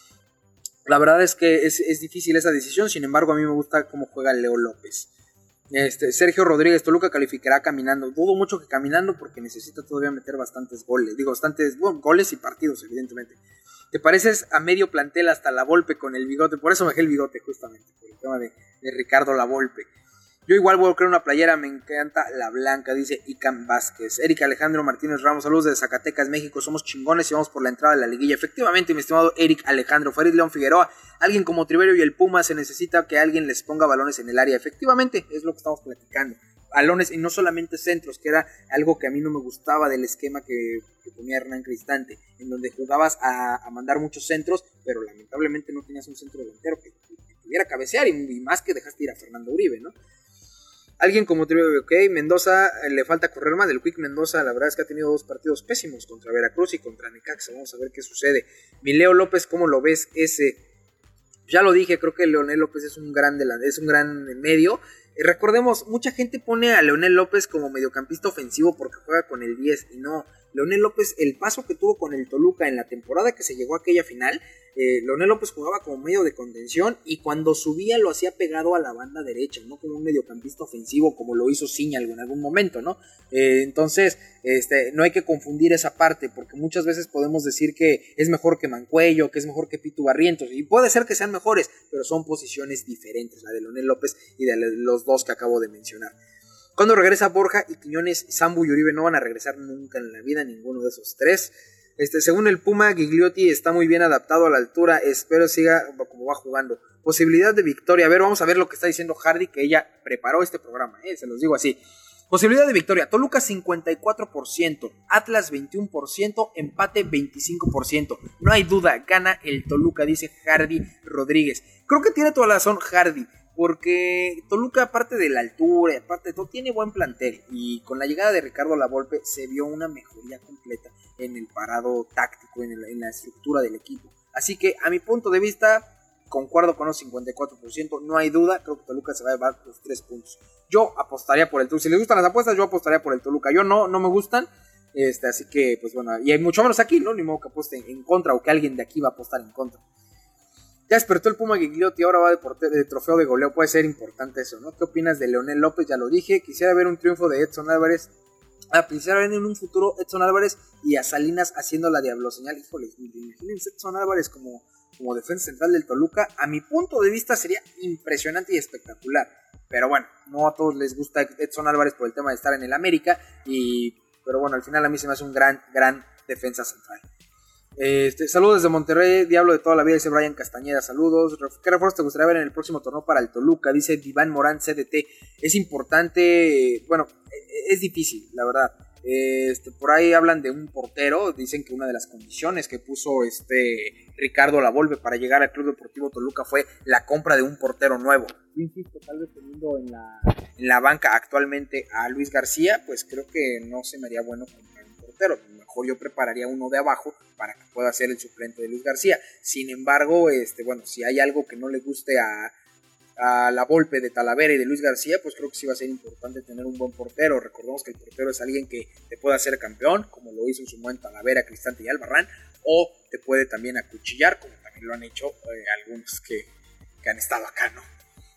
La verdad es que es, es difícil esa decisión, sin embargo a mí me gusta cómo juega Leo López. Este, Sergio Rodríguez, Toluca calificará caminando. Dudo mucho que caminando porque necesita todavía meter bastantes goles, digo, bastantes bueno, goles y partidos evidentemente. Te pareces a medio plantel hasta La Volpe con el bigote, por eso me dejé el bigote justamente, por el tema de, de Ricardo La Volpe. Yo igual voy a crear una playera, me encanta la blanca, dice Icam Vázquez. Eric Alejandro Martínez Ramos, saludos desde Zacatecas, México, somos chingones y vamos por la entrada de la liguilla. Efectivamente, mi estimado Eric Alejandro. Farid León Figueroa, alguien como Triverio y el Puma se necesita que alguien les ponga balones en el área. Efectivamente, es lo que estamos platicando. Balones y no solamente centros, que era algo que a mí no me gustaba del esquema que, que ponía Hernán Cristante, en donde jugabas a, a mandar muchos centros, pero lamentablemente no tenías un centro delantero que, que pudiera cabecear y, y más que dejaste ir a Fernando Uribe, ¿no? Alguien como Triverio, ok, Mendoza eh, le falta correr más, del Quick Mendoza la verdad es que ha tenido dos partidos pésimos contra Veracruz y contra Necaxa, vamos a ver qué sucede. Mi Leo López, ¿cómo lo ves ese? Ya lo dije, creo que Leonel López es un gran, es un gran medio. Eh, recordemos, mucha gente pone a Leonel López como mediocampista ofensivo porque juega con el diez y no. Leonel López, el paso que tuvo con el Toluca en la temporada que se llegó a aquella final, eh, Leonel López jugaba como medio de contención y cuando subía lo hacía pegado a la banda derecha, no como un mediocampista ofensivo como lo hizo Ciña en algún momento, ¿no? Eh, entonces, este, no hay que confundir esa parte porque muchas veces podemos decir que es mejor que Mancuello, que es mejor que Pitu Barrientos y puede ser que sean mejores, pero son posiciones diferentes, la de Leonel López y de los dos que acabo de mencionar. Cuando regresa Borja y Quiñones, Sambu y Uribe no van a regresar nunca en la vida, ninguno de esos tres. Este, según el Puma, Gigliotti está muy bien adaptado a la altura, espero siga como va jugando. Posibilidad de victoria, a ver, vamos a ver lo que está diciendo Hardy, que ella preparó este programa, ¿eh? Se los digo así. Posibilidad de victoria, Toluca cincuenta y cuatro por ciento, Atlas veintiuno por ciento, empate veinticinco por ciento. No hay duda, gana el Toluca, dice Hardy Rodríguez. Creo que tiene toda la razón Hardy. Porque Toluca, aparte de la altura, aparte de todo, tiene buen plantel. Y con la llegada de Ricardo La Volpe se vio una mejoría completa en el parado táctico, en, el, en la estructura del equipo. Así que, a mi punto de vista, concuerdo con los cincuenta y cuatro por ciento, no hay duda, creo que Toluca se va a llevar los tres puntos. Yo apostaría por el Toluca, si les gustan las apuestas, yo apostaría por el Toluca, yo no, no me gustan, este, así que, pues bueno, y hay mucho menos aquí, ¿no? Ni modo que apuesten en contra o que alguien de aquí va a apostar en contra. Ya despertó el Puma Gigliotti, ahora va de, porte- de trofeo de goleo, puede ser importante eso, ¿no? ¿Qué opinas de Leonel López? Ya lo dije, quisiera ver un triunfo de Edson Álvarez, ah, quisiera ver en un futuro Edson Álvarez y a Salinas haciendo la diablo señal, híjole, imagínense Edson Álvarez como, como defensa central del Toluca, a mi punto de vista sería impresionante y espectacular, pero bueno, no a todos les gusta Edson Álvarez por el tema de estar en el América, y, pero bueno, al final a mí se me hace un gran, gran defensa central. Este, saludos desde Monterrey, Diablo de toda la vida, dice Brian Castañeda, saludos. ¿Qué refuerzos te gustaría ver en el próximo torneo para el Toluca? Dice Iván Morán C D T. Es importante, bueno, es difícil, la verdad. Este, por ahí hablan de un portero, dicen que una de las condiciones que puso este Ricardo Lavolpe para llegar al Club Deportivo Toluca fue la compra de un portero nuevo. Yo insisto, tal vez teniendo en la, en la banca actualmente a Luis García, pues creo que no se me haría bueno comprar un portero. Mejor yo prepararía uno de abajo para que pueda ser el suplente de Luis García. Sin embargo, este, bueno, si hay algo que no le guste a, a Lavolpe de Talavera y de Luis García, pues creo que sí va a ser importante tener un buen portero. Recordemos que el portero es alguien que te puede hacer campeón, como lo hizo en su momento Talavera, Cristante y Albarrán, o te puede también acuchillar, como también lo han hecho eh, algunos que, que han estado acá, ¿no?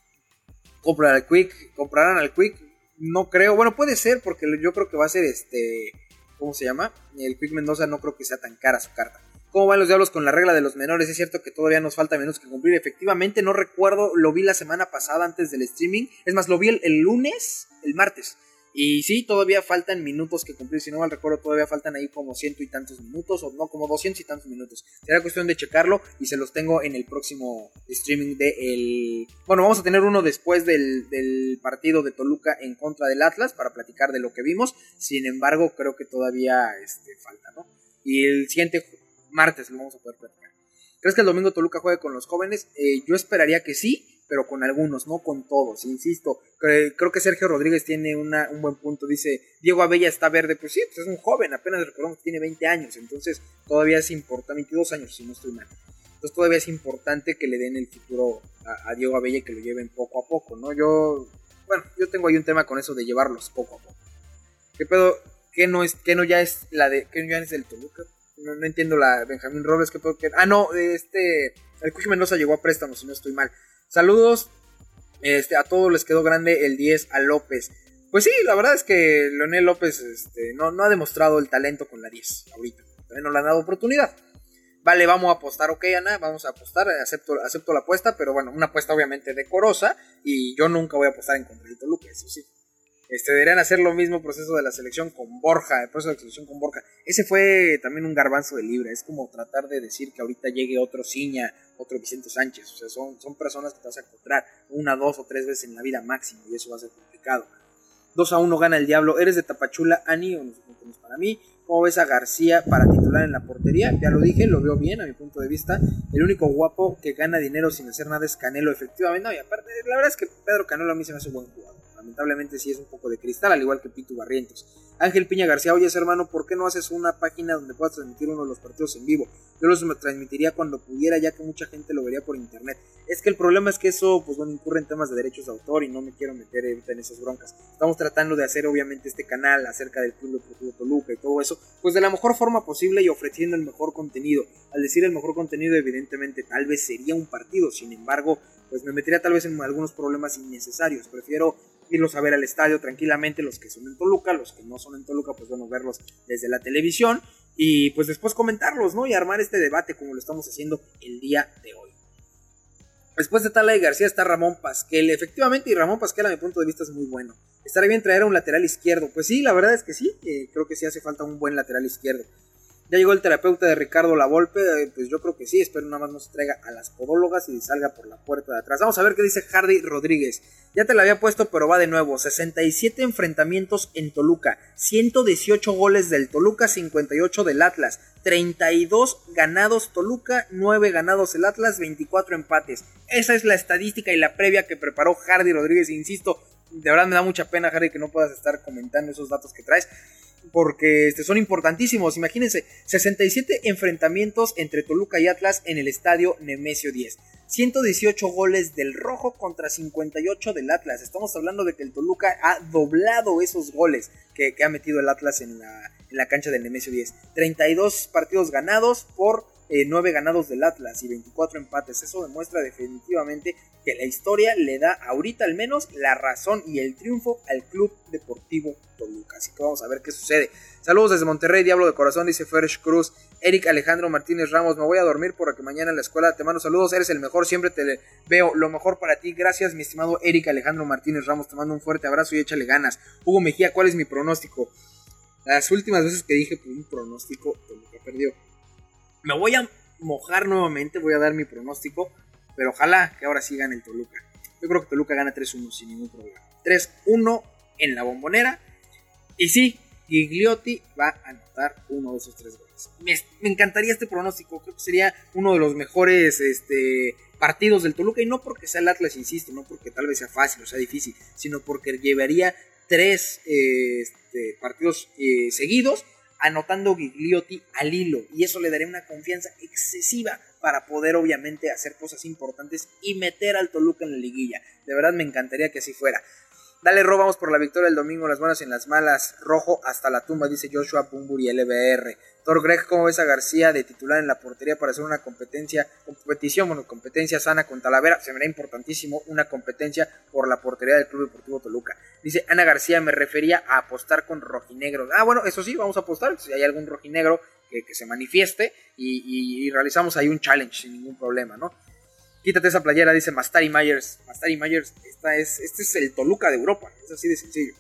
Comprarán al Quick, comprarán al Quick, no creo, bueno, puede ser, porque yo creo que va a ser este... ¿Cómo se llama? El Quick Mendoza no creo que sea tan cara su carta. ¿Cómo van los Diablos con la regla de los menores? Es cierto que todavía nos falta menos que cumplir. Efectivamente, no recuerdo, lo vi la semana pasada antes del streaming. Es más, lo vi el, el lunes, el martes. Y sí, todavía faltan minutos que cumplir. Si no mal recuerdo, todavía faltan ahí como ciento y tantos minutos. O no, como doscientos y tantos minutos. Será cuestión de checarlo y se los tengo en el próximo streaming de el... Bueno, vamos a tener uno después del, del partido de Toluca en contra del Atlas para platicar de lo que vimos. Sin embargo, creo que todavía este, falta, ¿no? Y el siguiente martes lo vamos a poder platicar. ¿Crees que el domingo Toluca juegue con los jóvenes? Eh, yo esperaría que sí, pero con algunos, no con todos, insisto. Creo, creo que Sergio Rodríguez tiene una, un buen punto. Dice, Diego Abella está verde. Pues sí, pues es un joven, apenas recordamos que tiene veinte años. Entonces todavía es importante, veintidós años si no estoy mal. Entonces todavía es importante que le den el futuro a, a Diego Abella y que lo lleven poco a poco, ¿no? Yo, bueno, yo tengo ahí un tema con eso de llevarlos poco a poco. ¿Qué pedo? ¿Qué no, es, qué no ya es la de, qué no ya es del Toluca? No, no entiendo la Benjamín Robles. ¿Qué pedo? ¿Qué? Ah, no, este, el Cuchi Mendoza llegó a préstamo, si no estoy mal. Saludos, este, a todos les quedó grande el diez a López. Pues sí, la verdad es que Leonel López este, no, no ha demostrado el talento con la diez ahorita. También no le han dado oportunidad. Vale, vamos a apostar, ok, Ana, vamos a apostar, acepto, acepto la apuesta, pero bueno, una apuesta obviamente decorosa, y yo nunca voy a apostar en contra del Toluca, eso sí. Este, deberían hacer lo mismo proceso de la selección con Borja, el proceso de la selección con Borja. Ese fue también un garbanzo de libra, es como tratar de decir que ahorita llegue otro Ciña, otro Vicente Sánchez, o sea, son, son personas que te vas a encontrar una, dos o tres veces en la vida máximo, y eso va a ser complicado. dos a uno gana el Diablo. ¿Eres de Tapachula, Ani? O no sé cómo es para mí. ¿Cómo ves a García para titular en la portería? Ya lo dije, lo veo bien a mi punto de vista. El único guapo que gana dinero sin hacer nada es Canelo, efectivamente. No, y aparte, la verdad es que Pedro Canelo a mí se me hace un buen jugador. Lamentablemente sí es un poco de cristal, al igual que Pitu Barrientos. Ángel Piña García, oye hermano, ¿por qué no haces una página donde puedas transmitir uno de los partidos en vivo? Yo los transmitiría cuando pudiera, ya que mucha gente lo vería por internet. Es que el problema es que eso, pues bueno, incurre en temas de derechos de autor y no me quiero meter en esas broncas. Estamos tratando de hacer obviamente este canal acerca del Club Deportivo Toluca y todo eso, pues de la mejor forma posible y ofreciendo el mejor contenido. Al decir el mejor contenido, evidentemente tal vez sería un partido, sin embargo, pues me metería tal vez en algunos problemas innecesarios. Prefiero irlos a ver al estadio tranquilamente, los que son en Toluca, los que no son en Toluca, pues bueno, verlos desde la televisión y pues después comentarlos, ¿no? Y armar este debate como lo estamos haciendo el día de hoy. Después de Tala y García está Ramón Pasquel, efectivamente, y Ramón Pasquel a mi punto de vista es muy bueno. Estaría bien traer a un lateral izquierdo, pues sí, la verdad es que sí, eh, creo que sí hace falta un buen lateral izquierdo. Ya llegó el terapeuta de Ricardo Lavolpe, eh, pues yo creo que sí, espero nada más no se traiga a las podólogas y salga por la puerta de atrás. Vamos a ver qué dice Hardy Rodríguez. Ya te la había puesto, pero va de nuevo. sesenta y siete enfrentamientos en Toluca, ciento dieciocho goles del Toluca, cincuenta y ocho del Atlas, treinta y dos ganados Toluca, nueve ganados el Atlas, veinticuatro empates. Esa es la estadística y la previa que preparó Hardy Rodríguez, insisto, de verdad me da mucha pena, Hardy, que no puedas estar comentando esos datos que traes, porque este, son importantísimos. Imagínense, sesenta y siete enfrentamientos entre Toluca y Atlas en el estadio Nemesio diez. ciento dieciocho goles del Rojo contra cincuenta y ocho del Atlas. Estamos hablando de que el Toluca ha doblado esos goles que, que ha metido el Atlas en la, en la cancha del Nemesio diez. treinta y dos partidos ganados por eh, nueve ganados del Atlas y veinticuatro empates. Eso demuestra definitivamente que la historia le da ahorita al menos la razón y el triunfo al Club Deportivo Toluca. Así que vamos a ver qué sucede. Saludos desde Monterrey, Diablo de Corazón, dice Fersh Cruz. Eric Alejandro Martínez Ramos, me voy a dormir porque mañana en la escuela te mando saludos, eres el mejor, siempre te veo, lo mejor para ti, gracias mi estimado Eric Alejandro Martínez Ramos, te mando un fuerte abrazo y échale ganas. Hugo Mejía, ¿cuál es mi pronóstico? Las últimas veces que dije pues, un pronóstico, Toluca perdió. Me voy a mojar nuevamente, voy a dar mi pronóstico, pero ojalá que ahora sí gane el Toluca. Yo creo que Toluca gana tres uno sin ningún problema. tres uno en la Bombonera, y sí, Gigliotti va a anotar uno de esos tres goles. Me, me encantaría este pronóstico, creo que sería uno de los mejores este, partidos del Toluca, y no porque sea el Atlas, insisto, no porque tal vez sea fácil o sea difícil, sino porque llevaría tres eh, este, partidos eh, seguidos, anotando Gigliotti al hilo, y eso le daría una confianza excesiva para poder obviamente hacer cosas importantes y meter al Toluca en la liguilla. De verdad me encantaría que así fuera. Dale, Ro, vamos por la victoria el domingo, las buenas en las malas, rojo hasta la tumba, dice Joshua Bumburi L B R. Thor Greg, ¿cómo ves a García de titular en la portería para hacer una competencia, competición, bueno, competencia sana con Talavera? Se me da importantísimo una competencia por la portería del Club Deportivo Toluca. Dice Ana García, me refería a apostar con rojinegros. Ah, bueno, eso sí, vamos a apostar, si hay algún rojinegro que, que se manifieste y, y, y realizamos ahí un challenge sin ningún problema, ¿no? Quítate esa playera, dice Mastari Myers. Mastari Myers, esta es, este es el Toluca de Europa, es así de sencillo.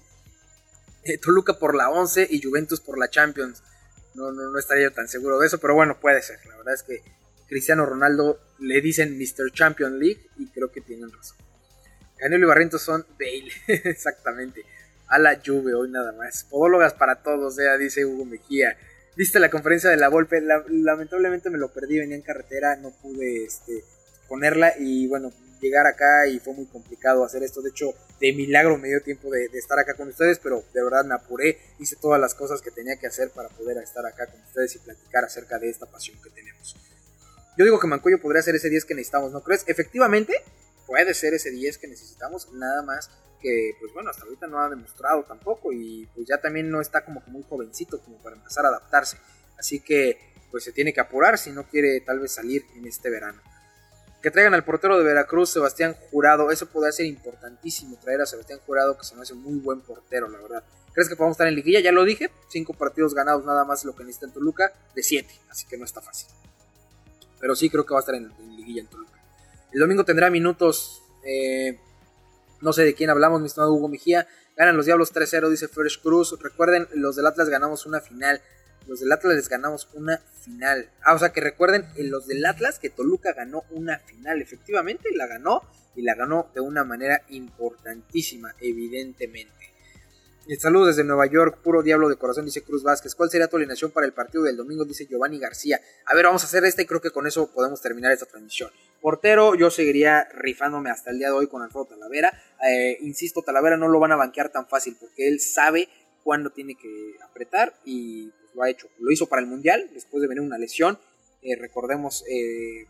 Eh, Toluca por la once y Juventus por la Champions. No, no, no estaría yo tan seguro de eso, pero bueno, puede ser. La verdad es que Cristiano Ronaldo le dicen mister Champions League y creo que tienen razón. Canelo y Barrientos son Bale, exactamente. A la Juve, hoy nada más. Podólogas para todos, eh, dice Hugo Mejía. ¿Viste la conferencia de la Volpe? La, lamentablemente me lo perdí, venía en carretera, no pude este, ponerla y bueno, llegar acá y fue muy complicado hacer esto. De hecho, de milagro me dio tiempo de, de estar acá con ustedes, pero de verdad me apuré, hice todas las cosas que tenía que hacer para poder estar acá con ustedes y platicar acerca de esta pasión que tenemos. Yo digo que Mancuello podría ser ese diez que necesitamos, ¿no crees? Efectivamente, puede ser ese diez que necesitamos, nada más que, pues bueno, hasta ahorita no ha demostrado tampoco y pues ya también no está como que muy jovencito como para empezar a adaptarse. Así que, pues se tiene que apurar si no quiere tal vez salir en este verano. Que traigan al portero de Veracruz, Sebastián Jurado. Eso podría ser importantísimo, traer a Sebastián Jurado, que se me hace un muy buen portero, la verdad. ¿Crees que podamos estar en liguilla? Ya lo dije, cinco partidos ganados nada más lo que necesita en Toluca, de siete, así que no está fácil. Pero sí creo que va a estar en, en liguilla en Toluca. El domingo tendrá minutos, eh, no sé de quién hablamos, mi estimado Hugo Mejía. Ganan los Diablos tres cero, dice Fresh Cruz. Recuerden, los del Atlas ganamos una final. Los del Atlas les ganamos una final. Ah, o sea que recuerden, en los del Atlas que Toluca ganó una final. Efectivamente la ganó y la ganó de una manera importantísima, evidentemente. El saludo desde Nueva York, puro Diablo de Corazón, dice Cruz Vázquez. ¿Cuál sería tu alineación para el partido del domingo? Dice Giovanni García. A ver, vamos a hacer esta y creo que con eso podemos terminar esta transmisión. Portero, yo seguiría rifándome hasta el día de hoy con Alfredo Talavera. Eh, insisto, Talavera no lo van a banquear tan fácil porque él sabe cuándo tiene que apretar y pues, lo ha hecho. Lo hizo para el Mundial, después de venir una lesión. Eh, recordemos, eh,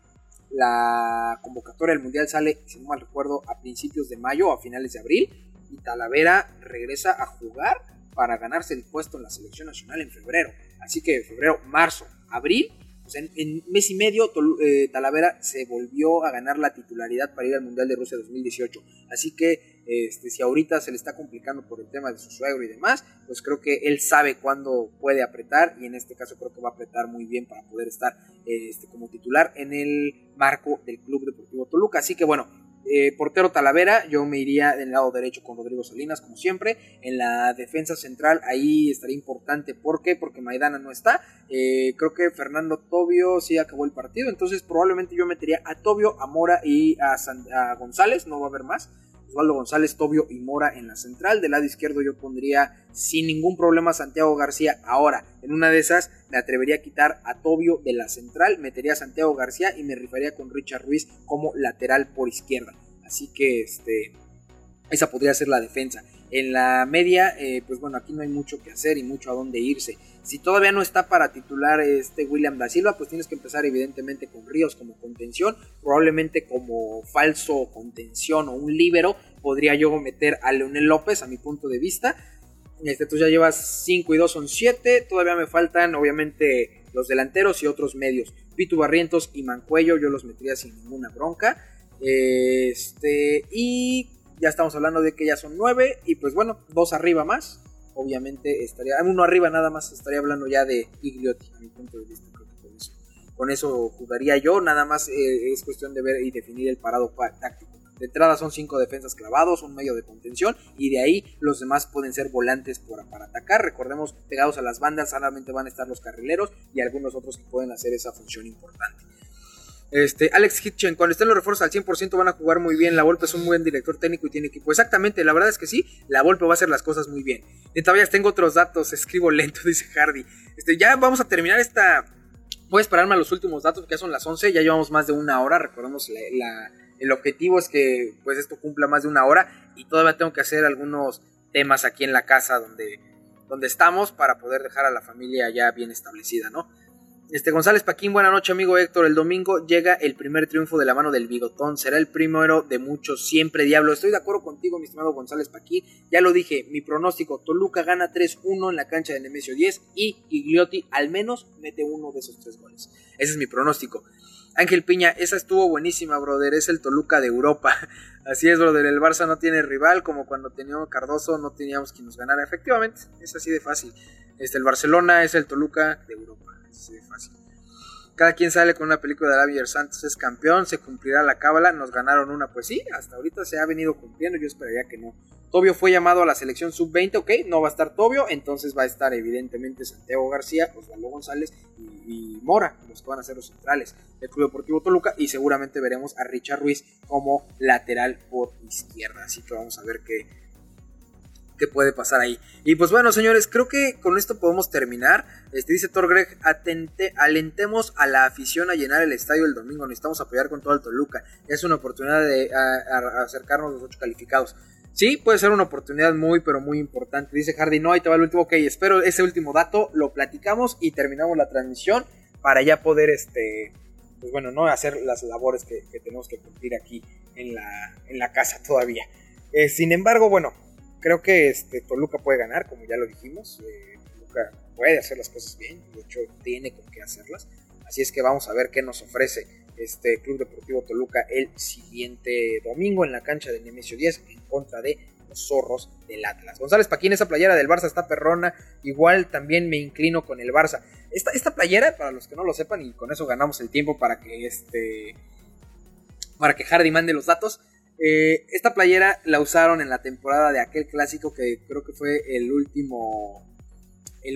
la convocatoria del Mundial sale, si no mal recuerdo, a principios de mayo o a finales de abril. Y Talavera regresa a jugar para ganarse el puesto en la selección nacional en febrero. Así que febrero, marzo, abril, pues en, en mes y medio eh, Talavera se volvió a ganar la titularidad para ir al Mundial de Rusia dos mil dieciocho. Así que este, si ahorita se le está complicando por el tema de su suegro y demás, pues creo que él sabe cuándo puede apretar y en este caso creo que va a apretar muy bien para poder estar este, como titular en el marco del Club Deportivo Toluca. Así que bueno, Eh, portero Talavera, yo me iría del lado derecho con Rodrigo Salinas como siempre. En la defensa central ahí estaría importante. ¿Por qué? Porque Maidana no está. eh, creo que Fernando Tobio sí acabó el partido, entonces probablemente yo metería a Tobio, a Mora y a, San, a González. No va a haber más. Osvaldo González, Tobio y Mora en la central. Del lado izquierdo yo pondría sin ningún problema a Santiago García. Ahora, en una de esas me atrevería a quitar a Tobio de la central, metería a Santiago García y me rifaría con Richard Ruiz como lateral por izquierda. Así que este, esa podría ser la defensa. En la media, eh, pues bueno, aquí no hay mucho que hacer y mucho a dónde irse. Si todavía no está para titular este William da Silva, pues tienes que empezar evidentemente con Ríos como contención, probablemente como falso contención o un líbero, podría yo meter a Leonel López a mi punto de vista. Este, tú ya llevas cinco y dos son siete, todavía me faltan obviamente los delanteros y otros medios. Pitu Barrientos y Mancuello yo los metería sin ninguna bronca. Este, y ya estamos hablando de que ya son nueve, y pues bueno, dos arriba más, obviamente estaría, uno arriba nada más, estaría hablando ya de Gigliotti, a mi punto de vista. Creo que con eso, con eso jugaría yo, nada más eh, es cuestión de ver y definir el parado táctico. De entrada son cinco defensas clavados, un medio de contención, y de ahí los demás pueden ser volantes por, para atacar. Recordemos, pegados a las bandas solamente van a estar los carrileros y algunos otros que pueden hacer esa función importante. Este, Alex Hitchen, cuando estén los refuerzos al cien por ciento van a jugar muy bien. La Volpe es un muy buen director técnico y tiene equipo. Exactamente, la verdad es que sí, la Volpe va a hacer las cosas muy bien. Y todavía tengo otros datos, escribo lento, dice Hardy. Este, ya vamos a terminar esta... Voy a esperarme a los últimos datos, porque ya son las once, ya llevamos más de una hora. Recordemos, la, la, el objetivo es que pues esto cumpla más de una hora, y todavía tengo que hacer algunos temas aquí en la casa donde, donde estamos, para poder dejar a la familia ya bien establecida, ¿no? Este, González Paquín, buena noche amigo Héctor, el domingo llega el primer triunfo de la mano del Bigotón, será el primero de muchos, siempre Diablo. Estoy de acuerdo contigo, mi estimado González Paquín, ya lo dije, mi pronóstico, Toluca gana tres uno en la cancha de Nemesio diez, y Gigliotti al menos mete uno de esos tres goles, ese es mi pronóstico. Ángel Piña, esa estuvo buenísima, brother, es el Toluca de Europa. Así es, brother, el Barça no tiene rival, como cuando teníamos Cardoso no teníamos quien nos ganara. Efectivamente, es así de fácil. Este, el Barcelona es el Toluca de Europa. Sí, fácil. Cada quien sale con una película de Javier Santos es campeón, se cumplirá la cábala, nos ganaron una, pues sí, hasta ahorita se ha venido cumpliendo, yo esperaría que no. Tobio fue llamado a la selección sub veinte, ok, no va a estar Tobio, entonces va a estar evidentemente Santiago García, Osvaldo González y, y Mora, los que van a ser los centrales del Club Deportivo Toluca, y seguramente veremos a Richard Ruiz como lateral por izquierda, así que vamos a ver qué que puede pasar ahí. Y pues bueno, señores, creo que con esto podemos terminar. Este, dice Thor Greg, atente, alentemos a la afición a llenar el estadio el domingo, necesitamos apoyar con todo el Toluca, es una oportunidad de a, a acercarnos a los ocho calificados. Sí, puede ser una oportunidad muy, pero muy importante. Dice Hardy, no, ahí te va el último, ok, espero ese último dato, lo platicamos y terminamos la transmisión para ya poder, este, pues bueno, no hacer las labores que, que tenemos que cumplir aquí en la, en la casa todavía. Eh, sin embargo, bueno, creo que este, Toluca puede ganar, como ya lo dijimos. Eh, Toluca puede hacer las cosas bien, de hecho tiene con qué hacerlas. Así es que vamos a ver qué nos ofrece este Club Deportivo Toluca el siguiente domingo en la cancha de Nemesio diez en contra de los Zorros del Atlas. González Paquín, esa playera del Barça está perrona. Igual también me inclino con el Barça. Esta, esta playera, para los que no lo sepan, y con eso ganamos el tiempo para que este para que Hardy mande los datos. Eh, esta playera la usaron en la temporada de aquel clásico que creo que fue el último el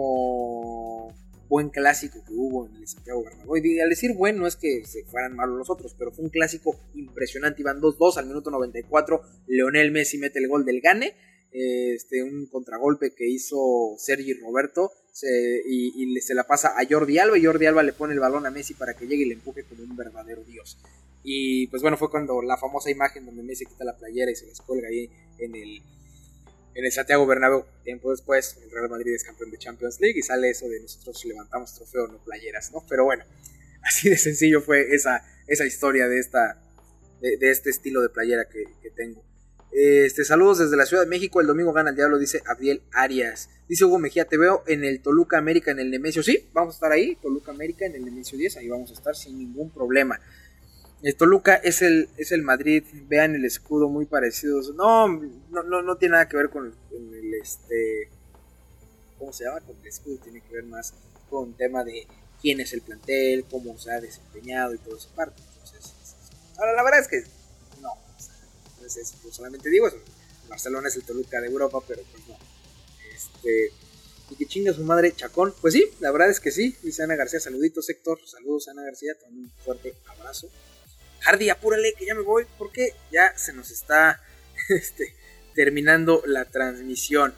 último buen clásico que hubo en el Santiago Bernabéu. Y al decir buen no es que se fueran malos los otros, pero fue un clásico impresionante. Iban dos dos al minuto noventa y cuatro, Leonel Messi mete el gol del gane, este, un contragolpe que hizo Sergi Roberto se, y, y se la pasa a Jordi Alba, y Jordi Alba le pone el balón a Messi para que llegue y le empuje como un verdadero dios. Y pues bueno, fue cuando la famosa imagen donde Messi quita la playera y se les cuelga ahí en el, en el Santiago Bernabéu. Tiempo después, el Real Madrid es campeón de Champions League y sale eso de nosotros levantamos trofeo, no playeras, ¿no? Pero bueno, así de sencillo fue esa, esa historia de, esta, de, de este estilo de playera que, que tengo. Este, saludos desde la Ciudad de México, el domingo gana el Diablo, dice Abdiel Arias. Dice Hugo Mejía, te veo en el Toluca América en el Nemesio. Sí, vamos a estar ahí, Toluca América en el Nemesio diez, ahí vamos a estar sin ningún problema. El Toluca es el, es el Madrid, vean el escudo muy parecido. No, no, no, no tiene nada que ver con, con el este. ¿Cómo se llama? Con el escudo, tiene que ver más con el tema de quién es el plantel, cómo se ha desempeñado y toda esa parte. Entonces, ahora la verdad es que no, o sea, es, yo solamente digo eso. Barcelona es el Toluca de Europa, pero pues no. Este. Y que chinga su madre Chacón. Pues sí, la verdad es que sí. Dice Ana García, saluditos Héctor, saludos Ana García, también un fuerte abrazo. Hardy, apúrale que ya me voy porque ya se nos está este, terminando la transmisión.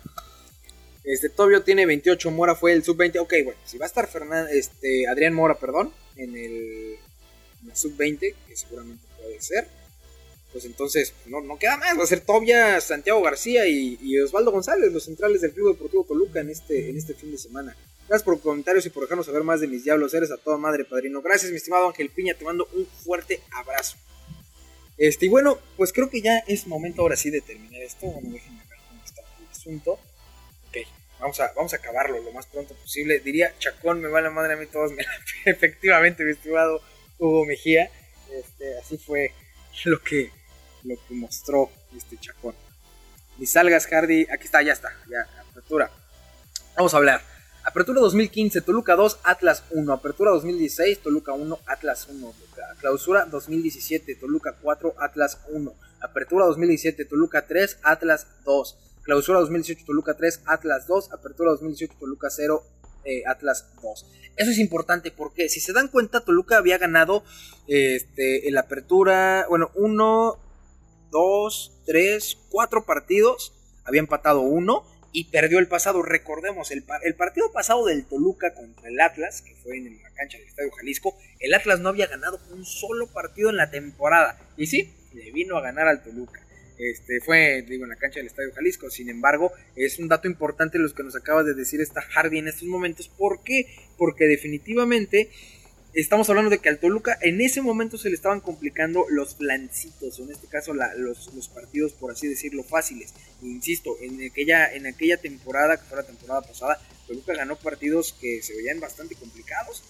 Este Tobio tiene veintiocho, Mora fue el sub veinte. Ok, bueno, si va a estar Fernand, este, Adrián Mora, perdón, en el, en el sub veinte, que seguramente puede ser. pues entonces no, no queda más, va a ser Tobia, Santiago García y, y Osvaldo González, los centrales del Club Deportivo Toluca en este, en este fin de semana. Gracias por comentarios y por dejarnos saber más de mis diablos, eres a toda madre, padrino. Gracias, mi estimado Ángel Piña, te mando un fuerte abrazo. Este, y bueno, pues creo que ya es momento ahora sí de terminar esto. Bueno, déjenme ver cómo está el asunto. Ok, vamos a, vamos a acabarlo lo más pronto posible. Diría Chacón, me va la madre a mí todos. Me la... Efectivamente, mi estimado Hugo Mejía. Este, así fue lo que, lo que mostró este Chacón. Ni salgas, Hardy. Aquí está, ya está. Ya, apertura. Vamos a hablar. Apertura dos mil quince, Toluca dos, Atlas uno. Apertura dos mil dieciséis, Toluca uno, Atlas uno. Clausura dos mil diecisiete, Toluca cuatro, Atlas uno. Apertura dos mil diecisiete, Toluca tres, Atlas dos. Clausura dos mil dieciocho, Toluca tres, Atlas dos. Apertura dos mil dieciocho, Toluca cero, eh, Atlas dos. Eso es importante porque si se dan cuenta, Toluca había ganado este, en la apertura, bueno, uno, dos, tres, cuatro partidos. Había empatado uno y perdió el pasado. Recordemos, el, el partido pasado del Toluca contra el Atlas, que fue en la cancha del Estadio Jalisco, el Atlas no había ganado un solo partido en la temporada. Y sí, le vino a ganar al Toluca. Este, fue, digo, en la cancha del Estadio Jalisco. Sin embargo, es un dato importante los que nos acaba de decir esta Hardy en estos momentos. ¿Por qué? Porque definitivamente estamos hablando de que al Toluca en ese momento se le estaban complicando los flancitos, o en este caso la, los, los partidos, por así decirlo, fáciles. E insisto, en aquella, en aquella temporada, que fue la temporada pasada, Toluca ganó partidos que se veían bastante complicados.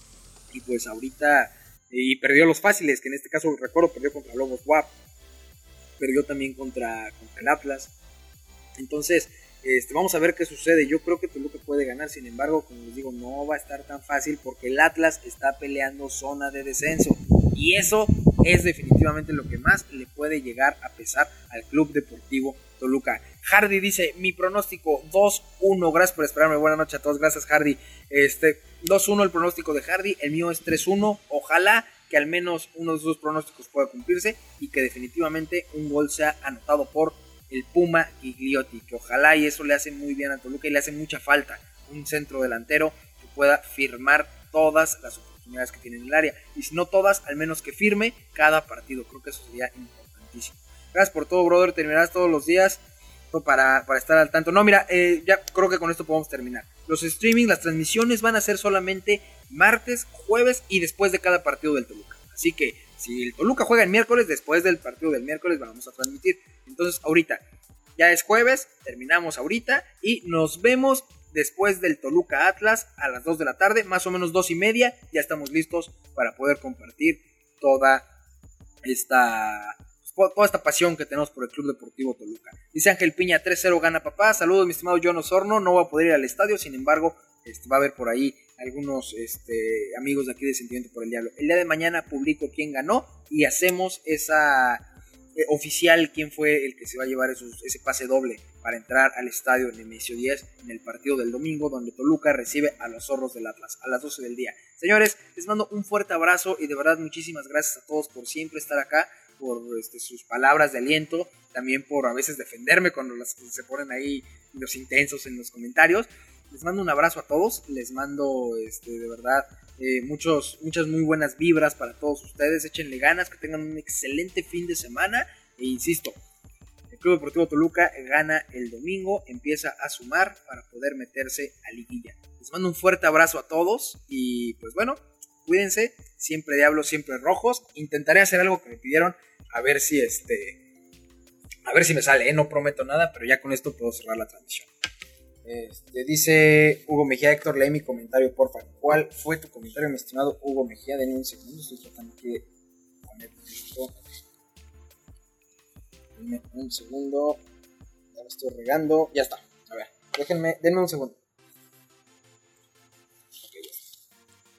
Y pues ahorita, y perdió los fáciles, que en este caso, recuerdo, perdió contra Lobos W A P, perdió también contra, contra el Atlas. Entonces, Este, vamos a ver qué sucede. Yo creo que Toluca puede ganar, sin embargo, como les digo, no va a estar tan fácil porque el Atlas está peleando zona de descenso y eso es definitivamente lo que más le puede llegar a pesar al Club Deportivo Toluca. Hardy dice, mi pronóstico dos uno, gracias por esperarme, buenas noches a todos, gracias Hardy. Este, dos uno el pronóstico de Hardy, el mío es tres uno, ojalá que al menos uno de esos pronósticos pueda cumplirse y que definitivamente un gol sea anotado por el Puma Gigliotti, que ojalá, y eso le hace muy bien a Toluca y le hace mucha falta un centro delantero que pueda firmar todas las oportunidades que tiene en el área, y si no todas, al menos que firme cada partido. Creo que eso sería importantísimo. Gracias por todo, brother, terminarás todos los días para, para estar al tanto. No, mira, eh, ya creo que con esto podemos terminar. Los streamings, las transmisiones van a ser solamente martes, jueves y después de cada partido del Toluca, así que si el Toluca juega el miércoles, después del partido del miércoles vamos a transmitir. Entonces ahorita, ya es jueves, terminamos ahorita y nos vemos después del Toluca Atlas a las dos de la tarde, más o menos dos y media. Ya estamos listos para poder compartir toda esta, toda esta pasión que tenemos por el Club Deportivo Toluca. Dice Ángel Piña, tres cero gana papá. Saludos, mi estimado John Osorno. No voy a poder ir al estadio, sin embargo, este, va a haber por ahí algunos este, amigos de aquí de Sentimiento por el Diablo. El día de mañana publico quién ganó y hacemos esa eh, oficial quién fue el que se va a llevar esos, ese pase doble para entrar al estadio Nemesio diez en el partido del domingo, donde Toluca recibe a los zorros del Atlas a las doce del día. Señores, les mando un fuerte abrazo y de verdad muchísimas gracias a todos por siempre estar acá, por este, sus palabras de aliento, también por a veces defenderme cuando las, se ponen ahí los intensos en los comentarios. Les mando un abrazo a todos, les mando este, de verdad eh, muchos, muchas muy buenas vibras para todos ustedes, échenle ganas, que tengan un excelente fin de semana e insisto, el Club Deportivo Toluca gana el domingo, empieza a sumar para poder meterse a liguilla. Les mando un fuerte abrazo a todos y pues bueno, cuídense, siempre diablos, siempre rojos. Intentaré hacer algo que me pidieron, a ver si este, a ver si me sale, ¿eh? No prometo nada, pero ya con esto puedo cerrar la transmisión. Este, dice Hugo Mejía, Héctor, lee mi comentario, porfa. ¿Cuál fue tu comentario, mi estimado Hugo Mejía? Denme un segundo, estoy tratando aquí de poner esto. Denme un segundo. Ya lo estoy regando. Ya está. A ver, déjenme, denme un segundo. Ok, ya está.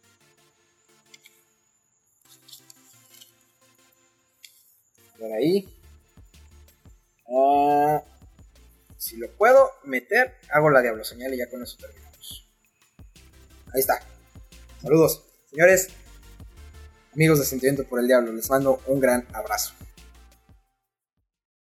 A ver ahí. Ah... Si lo puedo meter, hago la diablo señal y ya con eso terminamos. Ahí está. Saludos, señores, amigos de Sentimiento por el Diablo. Les mando un gran abrazo.